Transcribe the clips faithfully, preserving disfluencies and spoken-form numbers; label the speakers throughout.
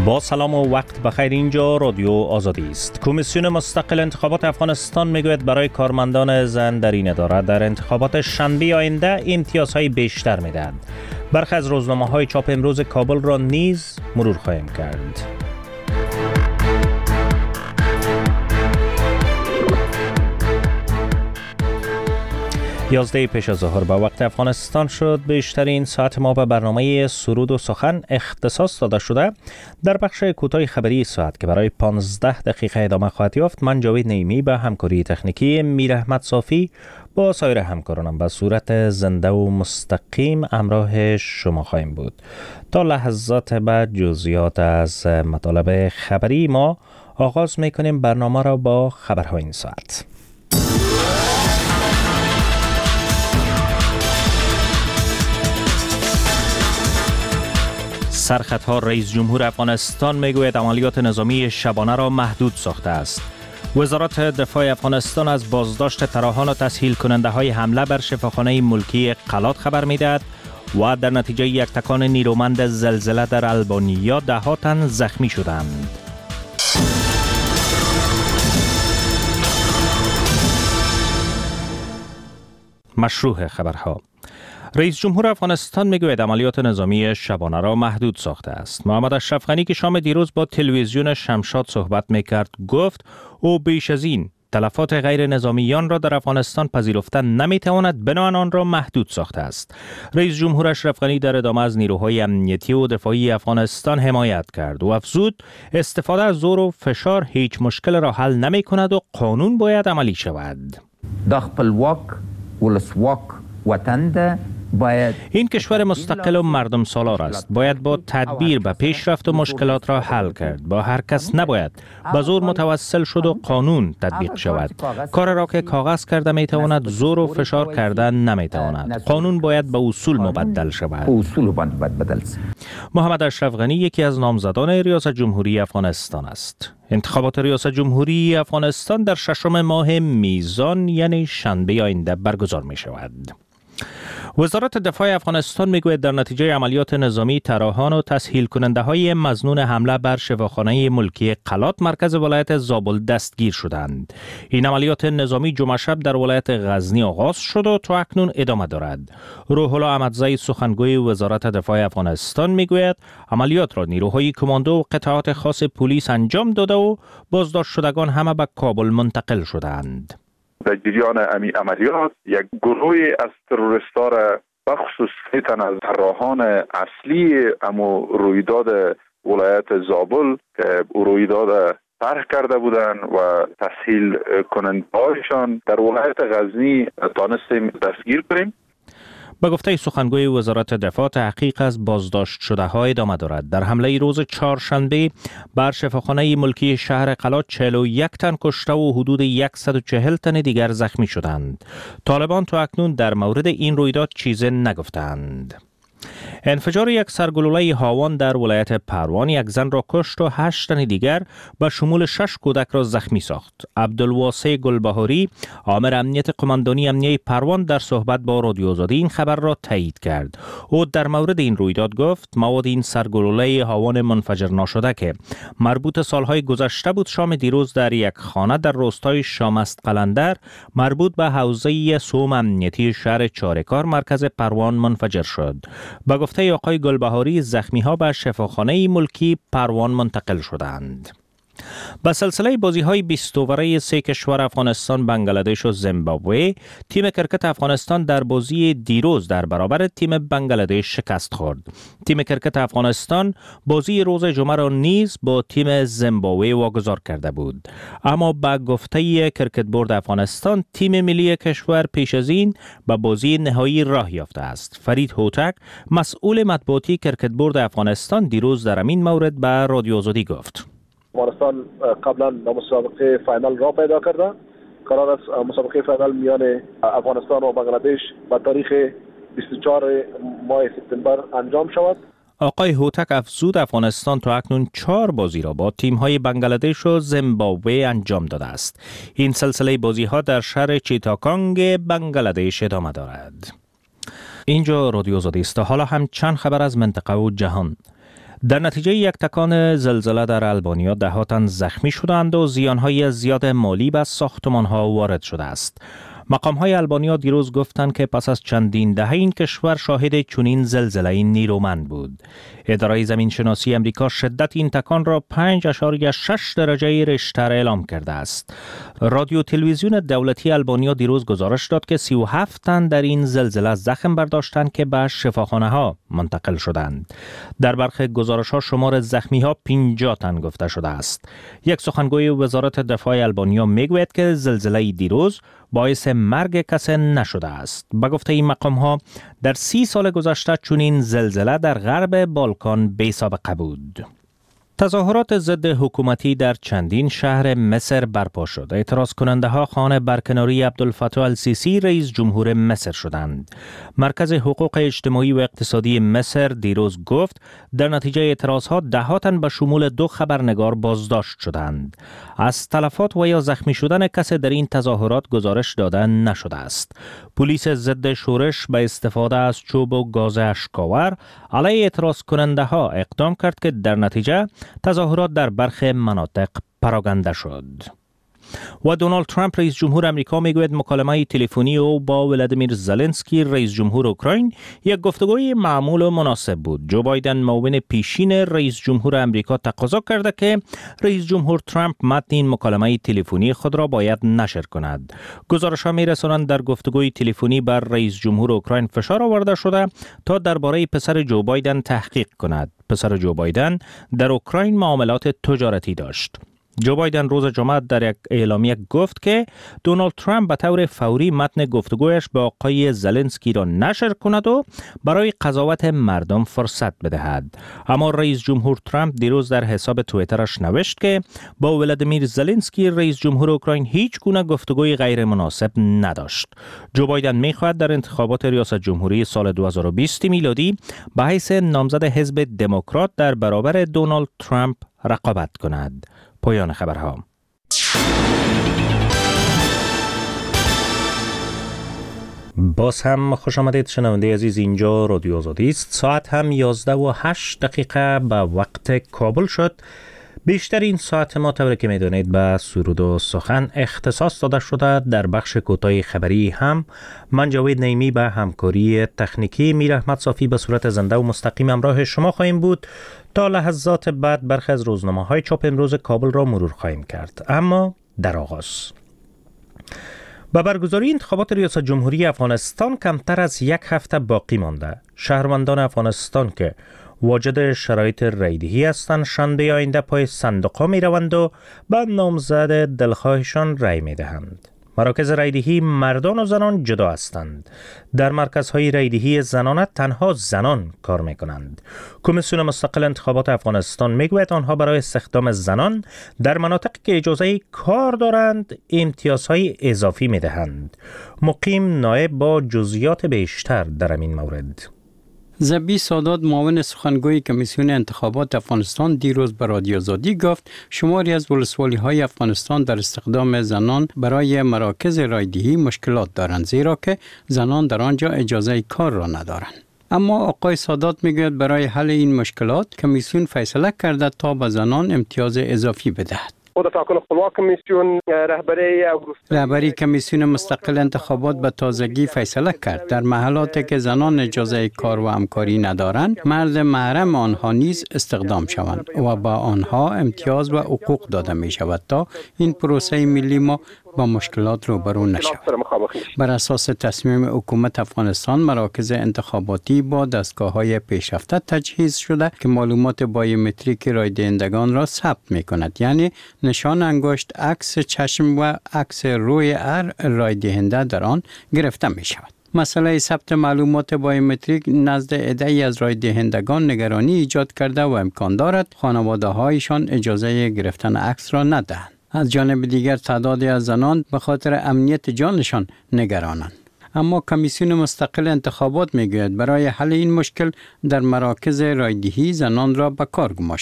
Speaker 1: با سلام و وقت بخیر. اینجا رادیو آزادی است. کمیسیون مستقل انتخابات افغانستان میگوید برای کارمندان زن در این اداره در انتخابات شنبه آینده امتیازهای بیشتر میدهد. برخی از روزنامه‌های چاپ امروز کابل را نیز مرور خواهیم کرد. یازده پیش از ظهر به وقت افغانستان شد. بیشترین ساعت ما به برنامه سرود و سخن اختصاص داده شده. در بخش کوتاه خبری ساعت که برای پانزده دقیقه ادامه خواهد یافت، من جاوید نعیمی به همکاری تکنیکی میر احمد صافی با سایر همکارانم به صورت زنده و مستقیم همراه شما خواهیم بود. تا لحظات بعد جزئیات از مطالب خبری ما آغاز میکنیم برنامه را با خبرهای این ساعت. سرخطها رئیس جمهور افغانستان میگوید عملیات نظامی شبانه را محدود ساخته است. وزارت دفاع افغانستان از بازداشت طراحان و تسهیل کننده های حمله بر شفاخانه ملکی قلات خبر میدهد و در نتیجه یک تکان نیرومند زلزله در البانیا ده ها تن زخمی شدند. مشروع خبرها. رئیس جمهور افغانستان میگوید عملیات نظامی شبانه را محدود ساخته است. محمد اشرف غنی که شام دیروز با تلویزیون شمشاد صحبت میکرد گفت او بیش از این تلفات غیر نظامیان را در افغانستان پذیرفتن نمیتواند، بنابراین آن را محدود ساخته است. رئیس جمهور اشرف غنی در ادامه از نیروهای امنیتی و دفاعی افغانستان حمایت کرد و افزود استفاده از زور و فشار هیچ مشکل را حل نمی کند و قانون باید عملی شود.
Speaker 2: د خپلواک ولسواک وطن ده باید
Speaker 1: این کشور مستقل و مردم سالار است. باید با تدبیر به پیشرفت و مشکلات را حل کرد. با هر کس نباید به زور متوسل شد و قانون تطبیق شود. کار را که کاغذ کرده می تواند، زور و فشار کردن نمی تواند. قانون باید به اصول مبدل شود.
Speaker 2: اصول باید بدل شود.
Speaker 1: محمد اشرف غنی یکی از نامزدان ریاست جمهوری افغانستان است. انتخابات ریاست جمهوری افغانستان در ششم ماه میزان یعنی شنبه آینده برگزار می شود. وزارت دفاع افغانستان میگوید در نتیجه عملیات نظامی طراحان و تسهیل کننده های مظنون حمله بر شفاخانه ملکی قلات مرکز ولایت زابل دستگیر شدند. این عملیات نظامی جمعه شب در ولایت غزنی آغاز شد و تا اکنون ادامه دارد. روح الله احمدزی سخنگوی وزارت دفاع افغانستان میگوید عملیات را نیروهای کماندو و قطعات خاص پلیس انجام داده و بازداشت شدگان همه به کابل منتقل شدند.
Speaker 3: در جریان امی عملیات یک گروهی از تروریستا را بخصوص سه تن از طراحان اصلی امو رویداد ولایت زابل که رویداد طرح کرده بودند و تسهیل کننده هایشان در ولایت غزنی تانستیم دستگیر کنیم.
Speaker 1: به گفته سخنگوی وزارت دفاع تحقیق از بازداشت شده ها ادامه دارد. در حمله روز چهارشنبه بر شفاخانه ملکی شهر قلات چهل و یک تن کشته و حدود صد و چهل تن دیگر زخمی شدند. طالبان تا اکنون در مورد این رویداد چیزی نگفتند. انفجار یک سرگلوله هاوان در ولایت پروان یک زن را کشت و هشت تن دیگر به شمول شش کودک را زخمی ساخت. عبدالواسع گلبهاری آمر امنیت قماندانی امنیه پروان در صحبت با رادیو آزادی این خبر را تایید کرد. او در مورد این رویداد گفت مواد این سرگلوله هاوان منفجر ناشده که مربوط سالهای گذشته بود شام دیروز در یک خانه در روستای شامست قلندر مربوط به حوزه سوم امنیتی شهر چارکار مرکز پروان منفجر شد. با گفته آقای گلبهاری زخمی ها به شفاخانه ملکی پروان منتقل شدند. با سلسله بازی های بیست اووره سه کشور افغانستان، بنگلادش و زیمبابوه، تیم کرکت افغانستان در بازی دیروز در برابر تیم بنگلادش شکست خورد. تیم کرکت افغانستان بازی روز جمعه را نیز با تیم زیمبابوه واگذار کرده بود. اما با گفته کرکت بورد افغانستان تیم ملی کشور پیش از این به بازی نهایی راه یافته است. فرید هوتک مسئول مطبوعاتی کرکت بورد افغانستان دیروز در این مورد به رادیو آزادی گفت:
Speaker 4: افغانستان قبلا به مسابقه فاینال را پیدا کرده. قرار است مسابقه فاینال میان افغانستان و بنگلادش به تاریخ بیست و چهار ماه سپتامبر انجام شود.
Speaker 1: آقای هوتک افزود افغانستان تا اکنون چهار بازی را با تیم‌های بنگلادش و زیمبابوه انجام داده است. این سلسله بازی‌ها در شهر چیتاکانگ بنگلادش ادامه دارد. اینجا رادیو آزادی است. حالا هم چند خبر از منطقه و جهان. در نتیجه یک تکان زلزله در آلبانیا ده ها تن زخمی شدند و زیانهای زیاد مالی به ساختمان‌ها وارد شده است. مقام‌های آلبانیا دیروز گفتند که پس از چندین دهه این کشور شاهد چنین زلزله نیرومند بود. اداره زمین شناسی امریکا شدت این تکان را پنج اشاریه شش درجه ریشتر اعلام کرده است. رادیو تلویزیون دولتی آلبانیا دیروز گزارش داد که سی و هفت تن در این زلزله زخم برداشتند که به شفاخانه‌ها منتقل شدند. در برخی گزارش‌ها شمار زخمی‌ها پنجاه تن گفته شده است. یک سخنگوی وزارت دفاع آلبانیا میگوید که زلزله دیروز باعث مرگ کسی نشده است. به گفته این مقام ها در سی سال گذشته چنین زلزله در غرب بالکان بی سابقه بود. تظاهرات ضد حکومتی در چندین شهر مصر برپا شد. اعتراض کننده ها خانه برکناری عبدالفتاح السیسی رئیس جمهور مصر شدند. مرکز حقوق اجتماعی و اقتصادی مصر دیروز گفت در نتیجه اعتراض ها ده ها تن به شمول دو خبرنگار بازداشت شدند. از تلفات و یا زخمی شدن کسی در این تظاهرات گزارش داده نشده است. پلیس ضد شورش به استفاده از چوب و گاز اشک‌آور علیه اعتراض کننده ها اقدام کرد که در نتیجه تظاهرات در برخی مناطق پراگنده شد. و دونالد ترامپ رئیس جمهور آمریکا میگوید مکالمه تلفنی او با ولادیمیر زلنسکی رئیس جمهور اوکراین یک گفتگوی معمول و مناسب بود. جو بایدن معاون پیشین رئیس جمهور آمریکا تقاضا کرده که رئیس جمهور ترامپ متن این مکالمه تلفنی خود را باید نشر کند. گزارش‌ها می‌رسانند در گفتگوی تلفنی بر رئیس جمهور اوکراین فشار آورده شده تا درباره پسر جو بایدن تحقیق کند. پسر جو بایدن در اوکراین معاملات تجارتی داشت. جو بایدن روز جمعه در یک اعلامیه گفت که دونالد ترامپ به طور فوری متن گفتگویش با آقای زلنسکی را نشر کند و برای قضاوت مردم فرصت بدهد. اما رئیس جمهور ترامپ دیروز در حساب توییترش نوشت که با ولادیمیر زلنسکی رئیس جمهور اوکراین هیچ گونه گفتگوی غیر مناسب نداشت. جو بایدن می‌خواهد در انتخابات ریاست جمهوری سال دو هزار و بیست میلادی به حیث نامزد حزب دموکرات در برابر دونالد ترامپ رقابت کند. پایان خبرها. باز هم خوش آمدید شنونده عزیز، اینجا رادیو آزادی است. ساعت هم یازده و هشت دقیقه به وقت کابل شد. بیشتر این ساعت ما طوری که میدونید به سرود و سخن اختصاص داده شده. در بخش کوتاه خبری هم من جاوید نعیمی به همکاری تکنیکی میر احمد صافی به صورت زنده و مستقیم همراه شما خواهیم بود. تا لحظات بعد برخی از روزنامه‌های چاپ امروز کابل را مرور خواهیم کرد. اما در آغاز با برگزاری انتخابات ریاست جمهوری افغانستان کمتر از یک هفته باقی مانده. شهروندان افغانستان که واجد شرایط رایدهی هستند شنبه آینده پای صندوق‌ها می روند و به نامزد دلخواهشان رای می دهند. مراکز رایدهی مردان و زنان جدا هستند. در مرکزهای رایدهی زنانه تنها زنان کار می کنند. کمیسیون مستقل انتخابات افغانستان می گوید آنها برای استخدام زنان در مناطقی که اجازه کار دارند امتیازهای اضافی می دهند. مقیم نایب با جزئیات بیشتر در این مورد.
Speaker 5: زبی سادات معاون سخنگوی کمیسیون انتخابات افغانستان دیروز به رادیو آزادی گفت شماری از ولسوالی‌های افغانستان در استخدام زنان برای مراکز رایدهی مشکلات دارند زیرا که زنان در آنجا اجازه کار را ندارند. اما آقای سادات میگوید برای حل این مشکلات کمیسیون فیصله کرده تا به زنان امتیاز اضافی بدهد.
Speaker 6: رهبری
Speaker 5: رهبری کمیسیون مستقل انتخابات به تازگی فیصله کرد در محلاتی که زنان اجازه کار و همکاری ندارند مرد محرم آنها نیز استخدام شوند و با آنها امتیاز و حقوق داده می شود تا این پروسه ملی ما با مشکلات روبرو نشود. بر اساس تصمیم حکومت افغانستان مراکز انتخاباتی با دستگاه‌های پیشرفته تجهیز شده که معلومات بایومتریک رای دهندگان را ثبت می‌کند، یعنی نشان انگشت، عکس چشم و عکس روی هر رای دهنده در آن گرفته می‌شود. مسئله ثبت معلومات بایومتریک نزد عده‌ای از رای دهندگان نگرانی ایجاد کرده و امکان دارد خانواده‌هایشان اجازه گرفتن عکس را ندهند. از جانب دیگر تعدادی از زنان به خاطر امنیت جانشان نگرانند. اما کمیسیون مستقل انتخابات میگوید برای حل این مشکل در مراکز رایدهی زنان را به کار گماشتند.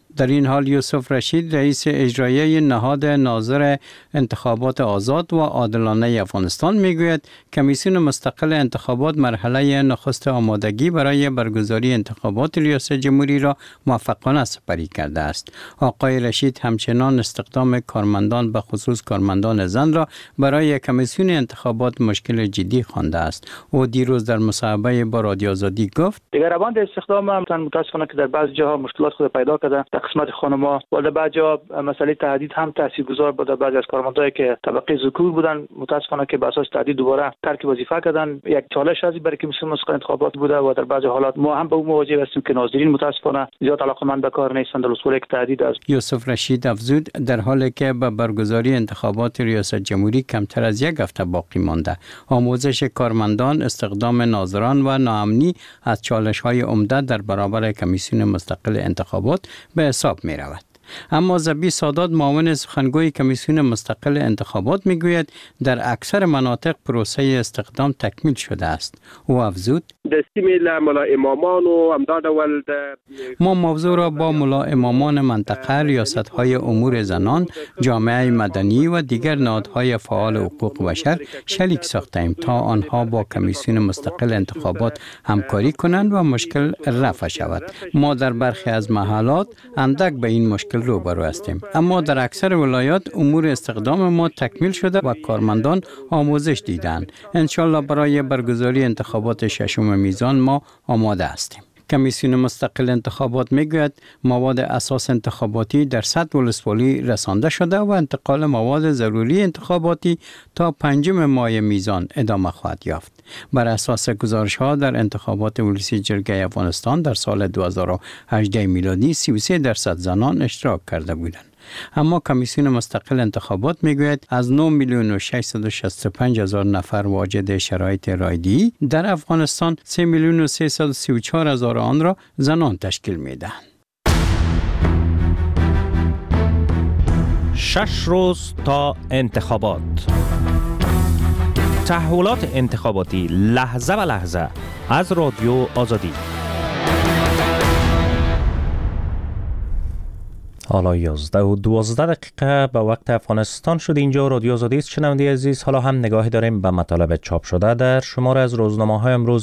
Speaker 5: در این حال یوسف رشید رئیس اجرایی نهاد ناظر انتخابات آزاد و عادلانه افغانستان میگوید کمیسیون مستقل انتخابات مرحله نخست آمادگی برای برگزاری انتخابات ریاست جمهوری را موفقانه سپری کرده است. آقای رشید همچنان استخدام کارمندان به خصوص کارمندان زن را برای کمیسیون انتخابات مشکل جدی خوانده است. او دیروز در مصاحبه با رادیو آزادی گفت
Speaker 6: دیگر روند استخدام هم متاسفانه که در بعضی جاها مشکلات خود پیدا کرده در قسمت خانم‌ها و در بعضی جا مسئله تهدید هم تاثیرگذار بود. بعضی از کارمندایی که طبقه ذکور بودن متاسفانه که به اساس تهدید دوباره ترک وظیفه کردن. یک چالش از برای کمیسیون مستقل انتخابات بوده و در بعضی حالات ما هم به اون مواجه هستیم که ناظرین متاسفانه زیاد علاقه‌مند به کار نیستند در اصول تهدید است.
Speaker 5: یوسف رشید افزود در حالی که به برگزاری انتخابات ریاست جمهوری کمتر از یک هفته باقی مانده، آموزش کارمندان، استخدام ناظران و ناامنی از چالش‌های عمده در برابر کمیسیون مستقل انتخابات به حساب می رود. اما زبی سادات معاون سخنگوی کمیسیون مستقل انتخابات میگوید در اکثر مناطق پروسه استخدام تکمیل شده است. او افزود ما موضوع را با ملا امامان منطقه، ریاست‌های امور زنان، جامعه مدنی و دیگر نهادهای فعال حقوق بشر شریک ساختیم تا آنها با کمیسیون مستقل انتخابات همکاری کنند و مشکل رفع شود. ما در برخی از محلات اندک به این مشکل روبرو هستیم، اما در اکثر ولایات امور استخدام ما تکمیل شده و کارمندان آموزش دیدند. انشالله برای برگزاری انتخابات ششم میزان ما آماده هستیم. کمیسیون مستقل انتخابات میگوید مواد اساس انتخاباتی در سطح ولسوالی رسانده شده و انتقال مواد ضروری انتخاباتی تا پنجم ماه میزان ادامه خواهد یافت. بر اساس گزارش‌ها در انتخابات ولسی جرگه افغانستان در سال دو هزار و هجده میلادی سی و سه درصد زنان اشتراک کرده بودند. اما کمیسیون مستقل انتخابات میگوید از نه میلیون و ششصد و شصت و پنج هزار نفر واجد شرایط رایده‌ای در افغانستان سه میلیون و سیصد و سی و چهار هزار آن را زنان تشکیل میدهند.
Speaker 1: شش روز تا انتخابات. تحولات انتخاباتی لحظه به لحظه از رادیو آزادی. حالا یازده و دوازده دقیقه به وقت افغانستان شد. اینجا رادیو آزادی است. شنونده عزیز، حالا هم نگاهی داریم به مطالب چاپ شده در شماره از روزنامه‌های امروز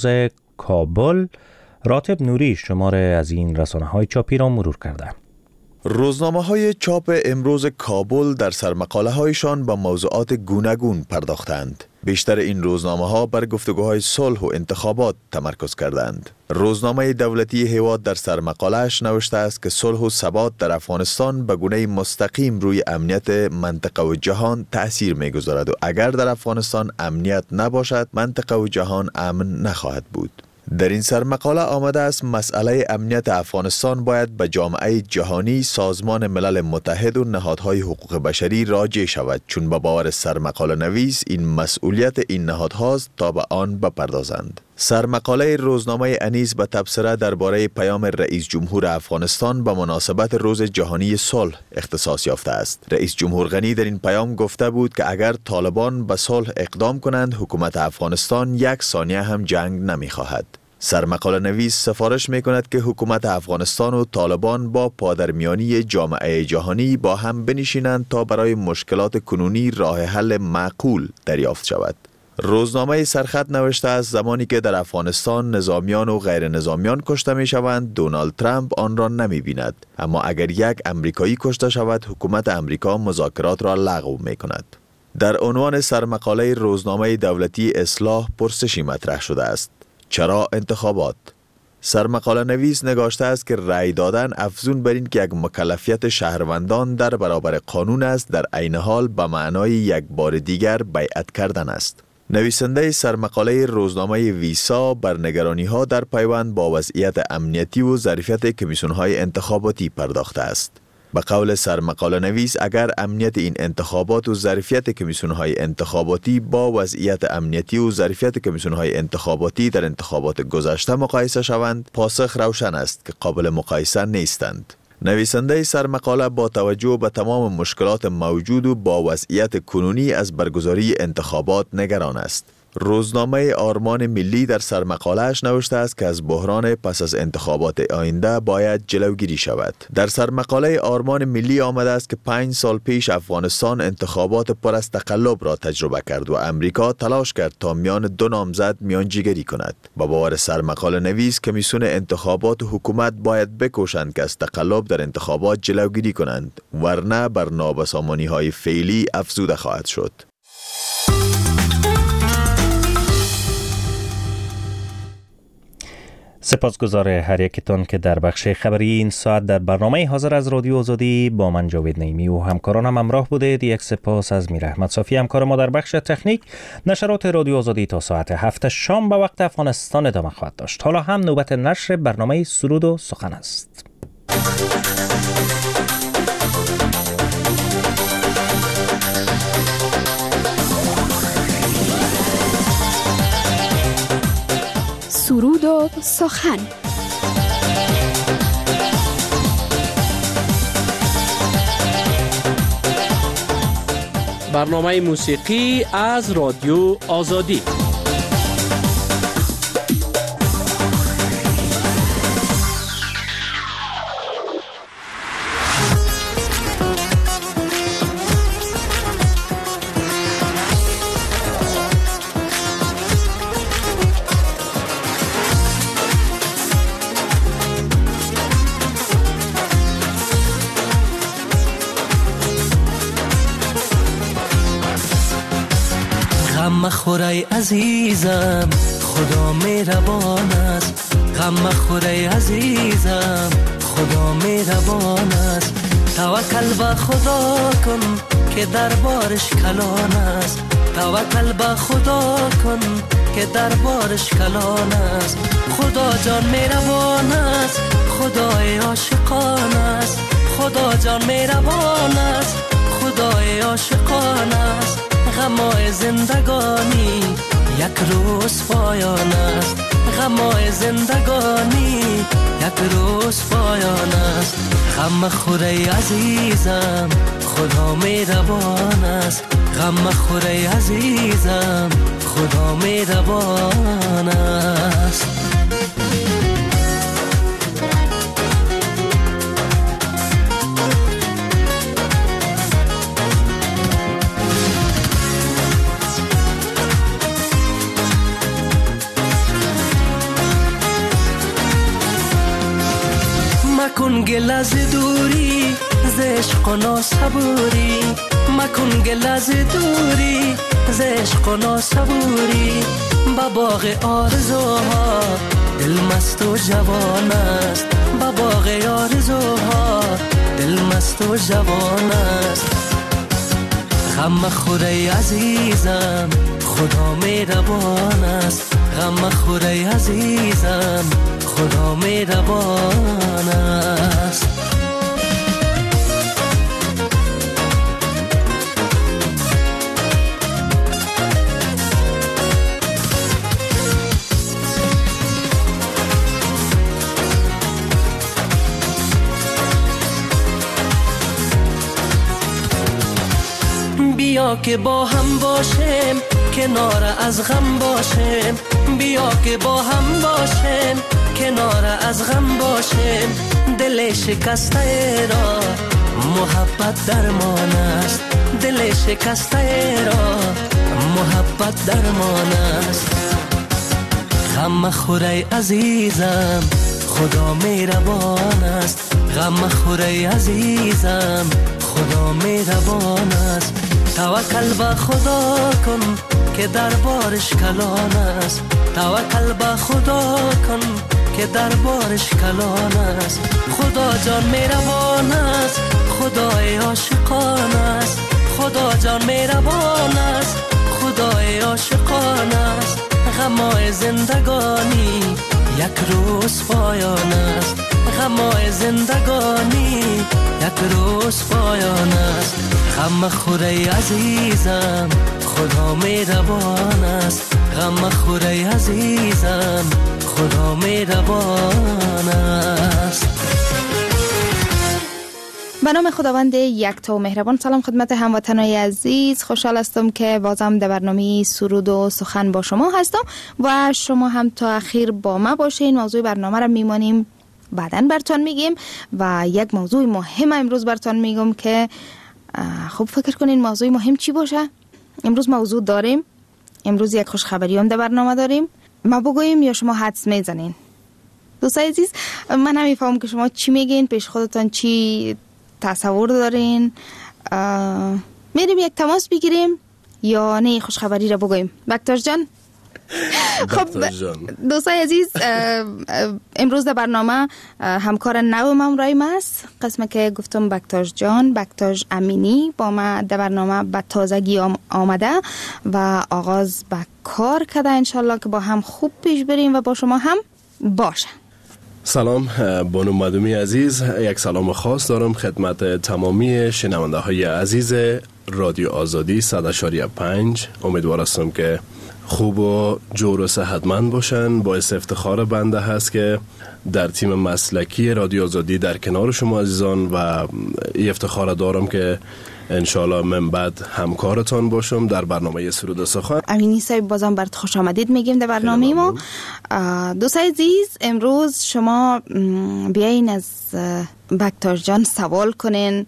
Speaker 1: کابل. راتب نوری شماره از این رسانه‌های چاپی را مرور کرده.
Speaker 7: روزنامه‌های چاپ امروز کابل در سرمقاله‌هایشان به موضوعات گوناگون پرداختند. بیشتر این روزنامه‌ها بر گفتگوهای صلح و انتخابات تمرکز کردند. روزنامه دولتی هیواد در سرمقاله‌اش نوشته است که صلح و ثبات در افغانستان به گونه‌ای مستقیم روی امنیت منطقه و جهان تأثیر می‌گذارد و اگر در افغانستان امنیت نباشد، منطقه و جهان امن نخواهد بود. در این سرمقاله آمده است مسئله امنیت افغانستان باید به جامعه جهانی، سازمان ملل متحد و نهادهای حقوق بشری راجع شود، چون به باور سرمقاله نویس این مسئولیت این نهادهاست تا به آن بپردازند. سرمقاله روزنامه انیس به تبصره درباره پیام رئیس جمهور افغانستان به مناسبت روز جهانی صلح اختصاص یافته است. رئیس جمهور غنی در این پیام گفته بود که اگر طالبان به صلح اقدام کنند، حکومت افغانستان یک ثانیه هم جنگ نمی‌خواهد. سرمقاله نویس سفارش می کند که حکومت افغانستان و طالبان با پادرمیانی جامعه جهانی با هم بنشینند تا برای مشکلات کنونی راه حل معقول دریافت شود. روزنامه سرخط نوشته است زمانی که در افغانستان نظامیان و غیر نظامیان کشته می شوند، دونالد ترامپ آن را نمی بیند. اما اگر یک امریکایی کشته شود، حکومت امریکا مذاکرات را لغو می کند. در عنوان سرمقاله روزنامه دولتی اصلاح پرسشی مطرح شده است: چرا انتخابات؟ سرمقاله نویس نگاشته است که رأی دادن افزون بر این که یک مکلفیت شهروندان در برابر قانون است، در عین حال به معنای یک بار دیگر بیعت کردن است. نویسنده سرمقاله روزنامه ویسا بر نگرانی‌ها در پیوند با وضعیت امنیتی و ظرفیت کمیسیون‌های انتخاباتی پرداخته است. به قول سرمقاله نویس، اگر امنیت این انتخابات و ظرفیت کمیسیون‌های انتخاباتی با وضعیت امنیتی و ظرفیت کمیسیون‌های انتخاباتی در انتخابات گذشته مقایسه شوند، پاسخ روشن است که قابل مقایسه نیستند. نویسنده سرمقاله با توجه به تمام مشکلات موجود و با وضعیت کنونی از برگزاری انتخابات نگران است. روزنامه آرمان ملی در سرمقاله‌اش نوشته است که از بحران پس از انتخابات آینده باید جلوگیری شود. در سرمقاله آرمان ملی آمده است که پنج سال پیش افغانستان انتخابات پر از تقلب را تجربه کرد و امریکا تلاش کرد تا میان دو نامزد میانجیگری کند. با باور سرمقاله نویس کمیسیون انتخابات و حکومت باید بکوشند که از تقلب در انتخابات جلوگیری کنند، ورنه بر نابسامانی‌های فعلی افزوده خواهد شد.
Speaker 1: سپاسگزار هر یکتان که در بخش خبری این ساعت در برنامه حاضر از رادیو آزادی با من جاوید نعیمی و همکارانم همراه بودید. یک سپاس از میر احمد صافی همکار ما در بخش تکنیک. نشرات رادیو آزادی تا ساعت هفت شام به وقت افغانستان ادامه خواهد داشت. حالا هم نوبت نشر برنامه سرود و سخن است.
Speaker 8: سرود و سخن.
Speaker 9: برنامه موسیقی از رادیو آزادی.
Speaker 10: مخوری عزیزم خدا مهربان است، غم مخوری عزیزم خدا مهربان است. توکل به خدا کن که دربارش کلان است، توکل به خدا کن که دربارش کلان است. خدا جان مهربان است، خدای عاشقان است، خدا جان مهربان است، خدای عاشقان است. غمای زندگانی یک روز پایان است، غمای زندگانی یک روز پایان است. غم خوری عزیزم خدا مهربان است، غم خوری عزیزم خدا مهربان است. مکن گل از دوری ز عشق و ناصبوری، مکن گل از دوری ز عشق و ناصبوری. با باغ آرزوها دل مست و جوان است، با باغ آرزوها دل مست و جوان است. غم خوری عزیزم خدا مهربان است، غم خوری عزیزم خدا مهربان است. بیا که با هم باشیم کنار از غم باشیم، بیا که با هم باشیم کنار از غم باشیم. دل شکسته را محبت درمان است، دل شکسته را محبت درمان است. غم خوری عزیزم خدا مهربان است، غم خوری عزیزم خدا مهربان است. توکل به خدا کن که دربارش کلان است، توکل به خدا کن که دربارش کلان است. خدا جان مهربان است، خدای عاشقان است، خدا جان مهربان است، خدای عاشقان است. غمای زندگانی یک روز پایان است، غمای زندگانی یک روز پایان است. غم خوری عزیزم خدا مهربان است، غم خوری عزیزم خدا مهربان است.
Speaker 11: به نام خداوند یکتا و مهربان. سلام خدمت هموطنان عزیز، خوشحال هستم که بازم در برنامه سرود و سخن با شما هستم و شما هم تا اخیر با ما باشین. موضوع برنامه را میمانیم بعداً براتون میگیم و یک موضوع مهم امروز براتون میگم که خوب فکر کنین موضوع مهم چی باشه. امروز موضوع داریم، امروز یک خوشخبری هم در برنامه داریم. ما بگویم یا شما حدس میزنین؟ دوستای عزیز، من نمیفهمم که شما چی میگین، پیش خودتان چی تصور دارین. میریم یک تماس بگیریم یا نه خوشخبری را بگویم؟ بکتاش جان. خب دوستای عزیز، امروز در برنامه همکار نو مامرایم است، قسمه که گفتم بکتاش جان، بکتاش امینی با ما در برنامه به تازگی آمده و آغاز به کار کرده. انشالله که با هم خوب پیش بریم و با شما هم باشه.
Speaker 12: سلام بانو مدومی عزیز، یک سلام خاص دارم خدمت تمامی شنونده های عزیز رادیو آزادی صد و پنج. امیدوار هستم که خوب و جور و صحتمند باشن. باعث افتخار بنده هست که در تیم مسلکی رادیو آزادی در کنار شما عزیزان و این افتخار دارم که انشالله من بعد همکارتان باشم در برنامه سرود و سخن.
Speaker 11: امینی صاحب بازم برات خوش آمدید میگیم در برنامه ما. دوستای عزیز، امروز شما بیاین از بکتاش جان سوال کنین،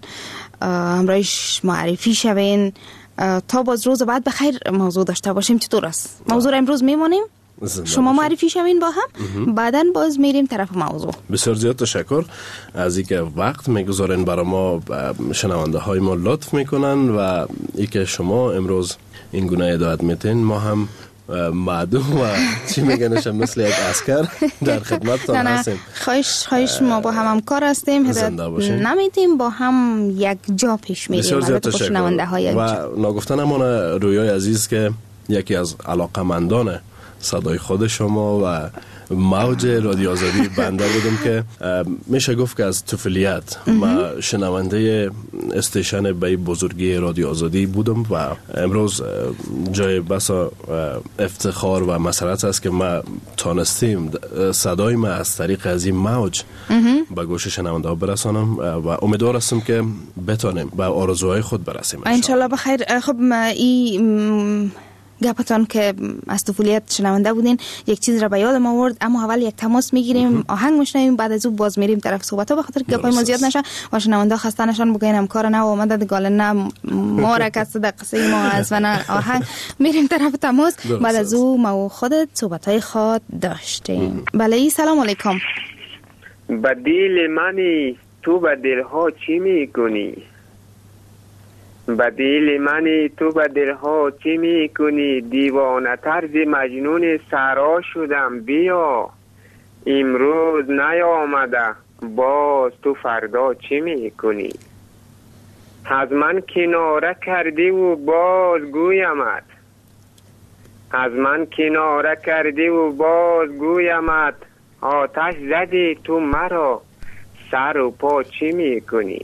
Speaker 11: همراهش معرفی شوین تا باز روز بعد بخیر موضوع داشته باشیم. چطور است؟ موضوع امروز میمونیم، شما معرفی شوین با هم، بعداً باز میریم طرف موضوع.
Speaker 12: بسیار زیاد تشکر از اینکه وقت میگذارین برای ما، شنونده های ما لطف میکنن و اینکه شما امروز این گونه هدایت میتین. ما هم معدوم و چی میگنشم مثل یک اسکر در خدمتتان هستیم.
Speaker 11: خواهش خواهش ما با هم همکار هستیم، هدایت نمیتیم، با هم یک جا پیش میریم.
Speaker 12: بسیار زیاد تشکر و ناگفتن امان رویای عزیز که یکی از علاقمندان صدای خود شما و موج رادیو آزادی بنده بودم که میشه گفت که از طفولیت ما شنونده استیشن به بزرگی رادیو آزادی بودم و امروز جای بسا افتخار و مسرت است که ما تانستیم صدای ما از طریق از این موج به گوش شنونده ها برسانم و امیدوار هستم که بتانیم به آرزوهای خود برسیم
Speaker 11: انشالله بخیر. خب این گپتان که از طفولیت شنونده بودین یک چیز را به یادم آورد، اما اول یک تماس میگیریم، آهنگ میشنویم، بعد از اون باز میریم طرف صحبت ها، بخاطر گپای ما زیاد نشه و شنونده خسته نشن بگین همکار نه اومده دگال نه ما را کس در قصه ما از و نه آهنگ. میریم طرف تماس، بعد از اون ما و خودت صحبت های خود داشتیم. بله، سلام علیکم.
Speaker 13: با دل منی تو با دلها چی میکنی؟ با دل منی تو با دلها چی میکنی؟ دیوانه طرز مجنون سرا شدم، بیا امروز نیامده باز تو فردا چی میکنی؟ از من کناره کردی و باز گویمت، از من کناره کردی و باز گویمت، آتش زدی تو مرا سر و پا چی میکنی؟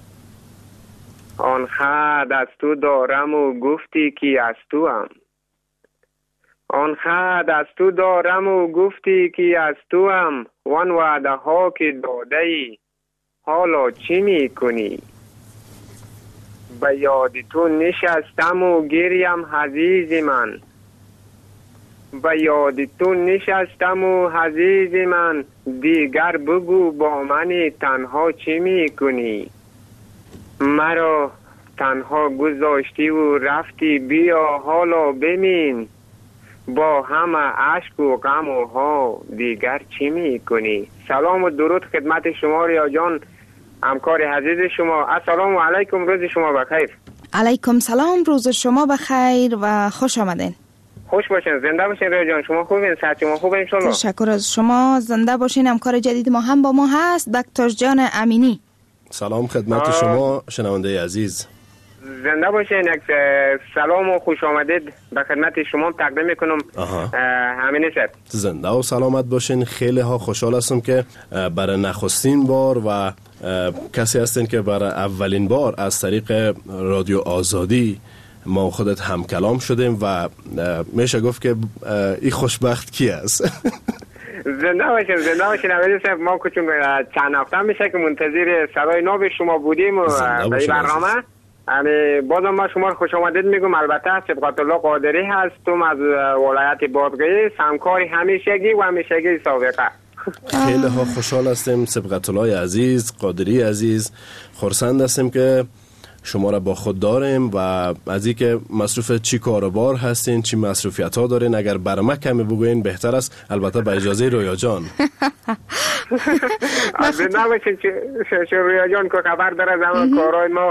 Speaker 13: آن خط از تو دارم و گفتی کی از تو هم، آن خط از تو دارم و گفتی کی از تو هم، وان وعده ها که داده ای حالا چی میکنی؟ به یاد تو نشستم و گریم عزیز من، به یاد تو نشستم و عزیز من، دیگر بگو با من تنها چی میکنی؟ مرا تنها گذاشتی و رفتی، بیا حالا ببین با همه عشق و غم و ها دیگر چی میکنی؟ سلام و درود خدمت شما ریا جان، همکار عزیز شما. السلام علیکم، روز شما بخیر.
Speaker 11: علیکم سلام، روز شما بخیر و خوش آمدین.
Speaker 13: خوش باشین، زنده باشین ریا جان. شما خوبین؟ صحت شما خوبه ان شاء الله؟
Speaker 11: تشکر از شما، زنده باشین. همکار جدید ما هم با ما هست، بکتاش جان امینی.
Speaker 12: سلام خدمت شما شنونده عزیز.
Speaker 13: زنده باشین. یک سلام و خوش آمدید به خدمت شما تقدیم میکنم. همین صاحب
Speaker 12: زنده و سلامت باشین. خیلی ها خوشحال هستم که برای نخستین بار و کسی هستین که برای اولین بار از طریق رادیو آزادی ما خودت هم کلام شدیم و میشه گفت که این خوشبخت کی است؟
Speaker 13: زنده باشین زنده باشین. اولی صاحب ما که چون چند هفته میشه که منتظر صدای ناب شما بودیم و به این برنامه یعنی بازم ما شما خوش آمدید میگم. البته صبغت الله قادری هستم از ولایت بادغیس، همکاری همیشگی و همیشگی سابقه.
Speaker 12: خیلی ها خوشحال هستیم صبغت الله عزیز، قادری عزیز، خرسند هستیم که شما را با خود داریم و از این که مصروف چی کاروبار هستین، چی مصروفیت ها دارین، اگر بر ما کمی بگوین بهتر است، البته با اجازه رویا جان.
Speaker 13: از نباشین چه رویا جان که خبر داره زمان کارهای ما.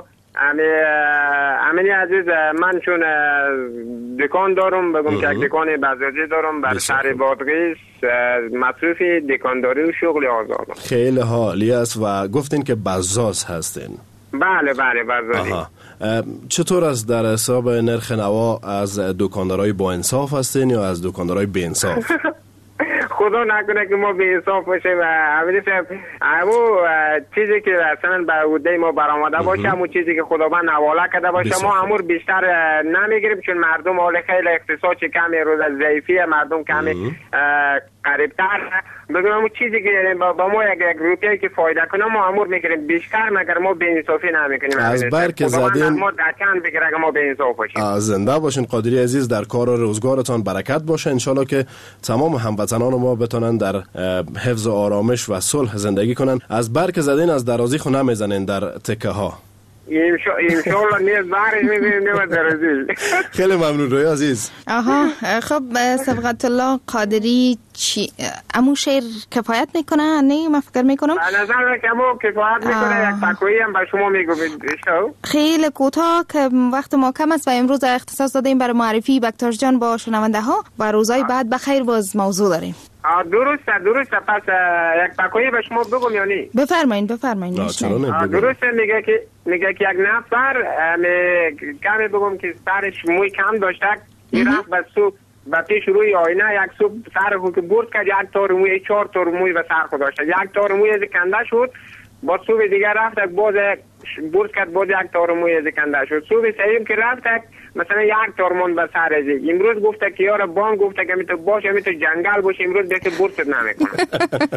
Speaker 13: امینی عزیز من چون دکان دارم بگم که دکان بزاجی دارم بر شهر بادغیس، مصروف دکانداری و شغل آزادم.
Speaker 12: خیلی حالی است و گفتین که بزاز هستین.
Speaker 13: بله بله بزازی.
Speaker 12: چطور است در حساب نرخ نوا؟ از دکاندارای با انصاف هستین یا از دکاندارای بی انصاف؟
Speaker 13: خدا نکنه که ما بی انصاف باشه و اولی صاحب همون چیزی که اصلا به عهده ما برآمده باشه، همون چیزی که خداوند حواله کرده باشه ما امور بیشتر نمیگیریم، چون مردم حال خیلی اقتصاد کمی روز ضعیفی مردم کمی قریبتر بگم همون چیزی که با ما یک یک روپیه که فایده کنه ما امور میگیریم بیشتر، مگر ما بی انصافی نمیکنیم.
Speaker 12: از بر که زدین
Speaker 13: ما دکان بگیره که ما بی انصاف باشیم.
Speaker 12: زنده باشین قادری عزیز، در کار و روزگارتان برکت باشه. ان شاءالله که تمام هموطنان ما بتونن در حفظ و آرامش و صلح زندگی کنن. از بر که زدین از درازی خو نمیزنین در تکه ها.
Speaker 13: انشالله نیز بارش میبینیم درازی.
Speaker 12: خیلی ممنون روی عزیز.
Speaker 11: آها خب صبغت الله قادری چی امو شعر کفایت میکنه؟ نه من فکر میکنم
Speaker 13: به نظر من که امو کفایت میکنه. یک تکویی هم به شما میگم
Speaker 11: خیلی کوتاه که وقت ما کم است و امروز اختصاص دادیم برای معرفی بکتاش جان با شنونده ها و روزهای بعد بخیر باز موضوع داریم.
Speaker 13: درسته درسته. پس یک تکویی به شما بگم یا نه؟
Speaker 11: بفرمایید بفرمایید.
Speaker 13: درسته میگه که میگه که یک نفر کمی بگم که سرش موی کم داشته، این رفت به سو و پیش روی آینه یک سو سر خود که برد کرد، یک تار موی چهار تار موی و سر خود داشته، یک تار موی از کنده شد. با صوب دیگر رفت باز برد کرد، باز یک تار موی از کنده شد. صوب سهیم که رفت مثلا یک تار مون به سر از امروز گفته که یار بان گفته که میتو باشه میتو جنگل باشه امروز بهت برد نمیکنه.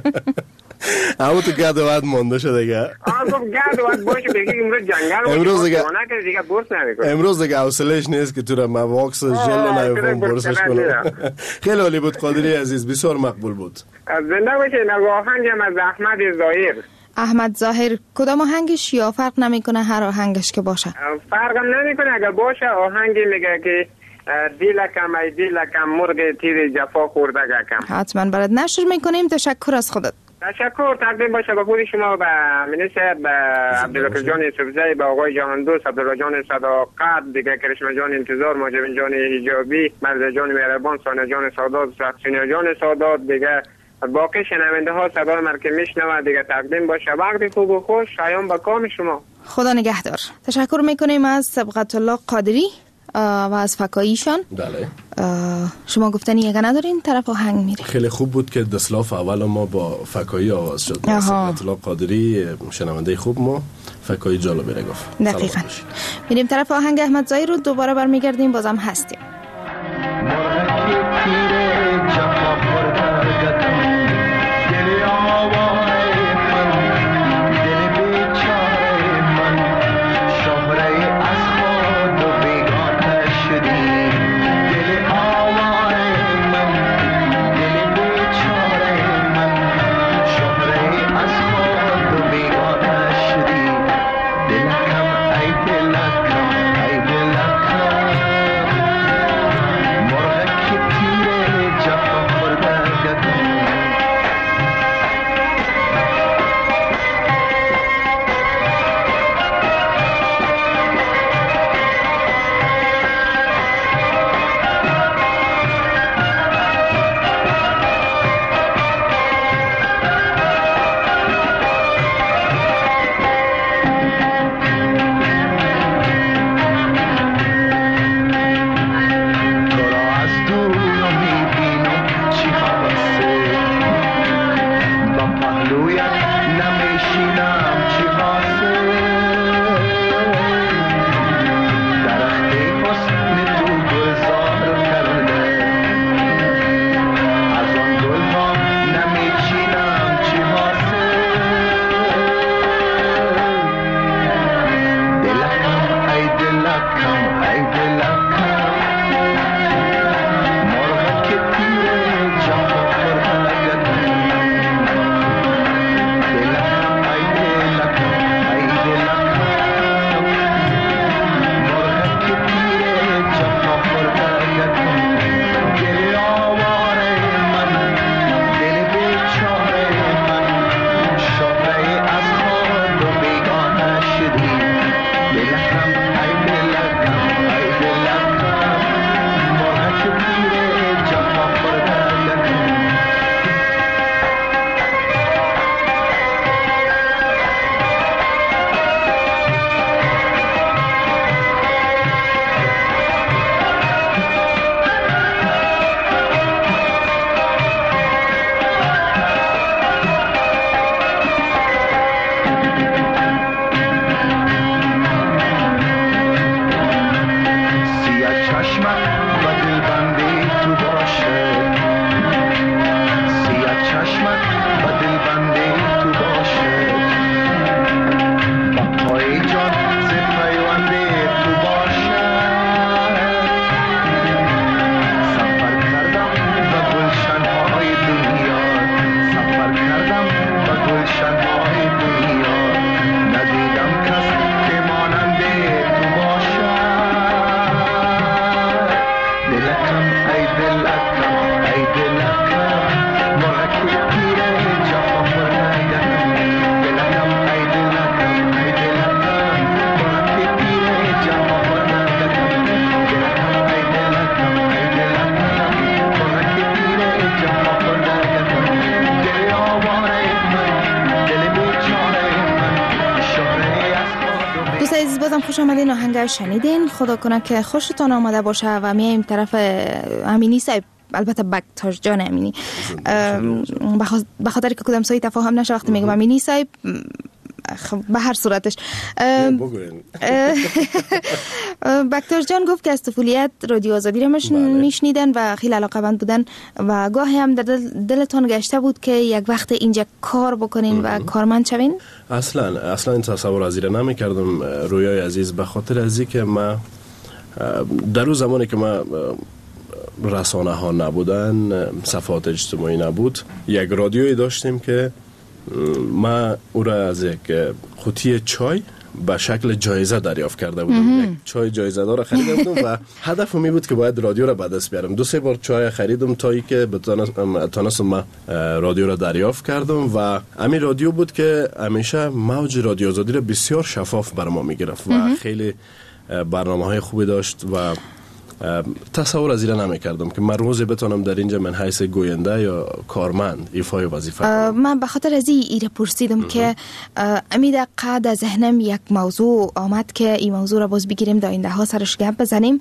Speaker 12: اما تو گرد وقت مونده شده دیگه.
Speaker 13: آه گفت گرد وقت باشه بگی امروز جنگل باشه
Speaker 12: امروز دیگه
Speaker 13: دیگه برد نمیکنه.
Speaker 12: امروز دیگه حوصله‌اش نیست که تو را مواکس ژل نمیفهم برسش کنه. خیلی عالی بود قادری عزیز، بسیار مقبول بود.
Speaker 13: زنده باشین. آهنگم از احمد ظاهر.
Speaker 11: احمد ظاهر کدام آهنگش یا فرق نمیکنه هر آهنگش که باشه؟
Speaker 13: فرق نمیکنه اگر باشه. آهنگی میگه که دیلکم ای دیلکم مرغ تیر جفا خورده گکم.
Speaker 11: حتما برات نشر میکنیم. تشکر از خودت.
Speaker 13: تشکر. تقدیم باشه به خود شما، به منیسر، به عبدالله جان یوسفزئی، به آقای جهان دوست، عبدالله جان صداقت، دیگه کرشمه جان انتظار، ماجبین جان حجابی، مرزا جان مهربان، سانه جان سادات، سینیا جان سادات، دیگه باقی شنونده ها صدای من که میشنوه دیگه تقدیم باشه. وقتی خوب و خوش شایان با کام شما.
Speaker 11: خدا نگهدار. تشکر میکنیم از صبغت الله قادری و از فکاییشان.
Speaker 12: بله.
Speaker 11: شما گفتنی یگه ندارین طرف آهنگ میری.
Speaker 12: خیلی خوب بود که دسلاف اول ما با فکایی آواز شد. صبغت الله قادری شنونده خوب ما، فکایی جالبی نگفت.
Speaker 11: دقیقاً. میریم طرف آهنگ احمد ظاهر رو دوباره برمیگردیم، بازم هستیم. بازم خوش آمدین. آهنگ شنیدین. خدا کنه که خوشتان آمده باشه و میایم طرف امینی صاحب، البته بکتاش جان امینی، به خاطر که کدام سوی تفاهم نشه وقتی میگم امینی صاحب به هر صورتش. بکتاش جان گفت که از طفولیت رادیو آزادی رو میشنیدن و خیلی علاقه‌مند بودن و گاهی هم در دل دلتون گشته بود که یک وقت اینجا کار بکنین و کارمند شوین؟
Speaker 12: اصلا اصلا این تصور از این نمی‌کردم رویای عزیز، به خاطر از اینکه ما در اون زمانی که ما رسانه ها نبودن، صفحات اجتماعی نبود، یک رادیویی داشتیم که ما او را از یک قوطی چای به شکل جایزه دریافت کرده بودم. یک چای جایزه دار خریده بودم و هدفم می بود که باید رادیو را به دست بیارم. دو سه بار چای خریدم تا ای که تونستم ما رادیو را دریافت کردم و همین رادیو بود که همیشه موج رادیو آزادی را بسیار شفاف بر ما می گرفت و خیلی برنامه های خوبی داشت و تصور از این نمی کردم که من روزی بتونم در اینجا من حیث گوینده یا کارمند ایفای وظیفه کنم.
Speaker 11: من به خاطر از این ایره پرسیدم که امید قد از ذهنم یک موضوع آمد که این موضوع را باز بگیریم در آینده ها سرش گپ بزنیم.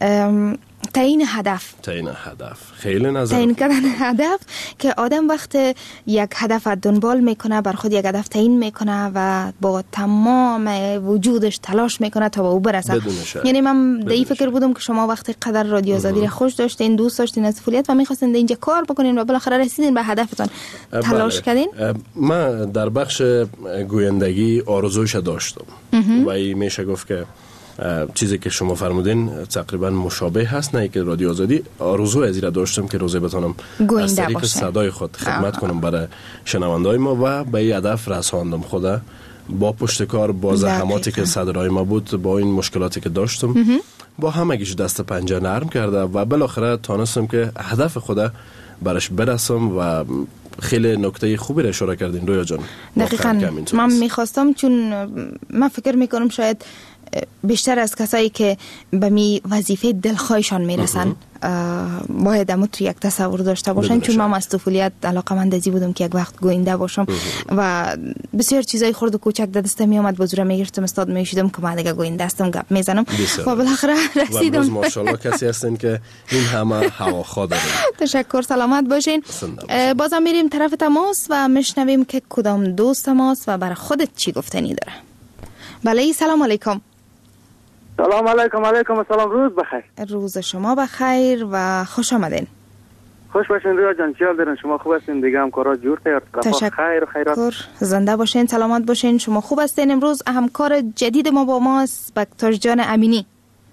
Speaker 11: تعیین هدف
Speaker 12: تعیین هدف خیلی نظر
Speaker 11: تعیین کردن هدف که آدم وقت یک هدف دنبال میکنه، بر خود یک هدف تعیین میکنه و با تمام وجودش تلاش میکنه تا به او برسه. یعنی من در این فکر بودم که شما وقتی قدر رادیو آزادی خوش داشتین، دوست داشتین از طفولیت و میخواستین اینجا کار بکنین و بالاخره رسیدین به هدفتون، تلاش کردین.
Speaker 12: من در بخش گویندگی آرزویش داشتم و این میشه گفت که چیزی که شما فرمودین تقریبا مشابه هست. نه که رادیو آزادی آرزو از این داشتم که روزی بتونم از طریق صدای خود خدمت آه. کنم برای شنوندای ما و به این هدف رساندم. خدا با پشتکار، با زحماتی که صدرای ما بود، با این مشکلاتی که داشتم با همگیش دست پنجه نرم کرده و بالاخره تونستم که هدف خدا برش برسم و خیلی نکته خوبی را اشاره کردین رویا جان.
Speaker 11: دقیقاً من میخواستم، چون من فکر میکنم شاید بیشتر از کسایی که به می وظیفه دلخواهشان میرسن باید امو تو یک تصور داشته باشن، چون من از طفولیت علاقه‌مند ازی بودم که یک وقت گوینده باشم و بسیار چیزای خرد و کوچک در دست می اومد، بازوره میگرفتم استاد میشیدم که من دیگه گوینده هستم، گپ میزنم و بالاخره رسیدم.
Speaker 12: و ماشاءالله کسی هستین که این همه هواخواه دارین.
Speaker 11: تشکر، سلامت باشین. بازم میریم طرف تماس و میشنویم که کدام دوست ماست و برای خودت چی گفتنی داره. بله، سلام علیکم.
Speaker 14: سلام علیکم. علیکم السلام. روز بخیر.
Speaker 11: روز شما بخیر و خوش آمدین.
Speaker 14: خوش باشین رویا جان. چی حال دارین؟ شما خوب هستین؟ دیگه هم کارا جور تیار
Speaker 11: تشکر.
Speaker 14: خیر و خیرات.
Speaker 11: زنده باشین، سلامت باشین. شما خوب هستین؟ امروز همکار جدید ما با ماست بکتاش جان امینی.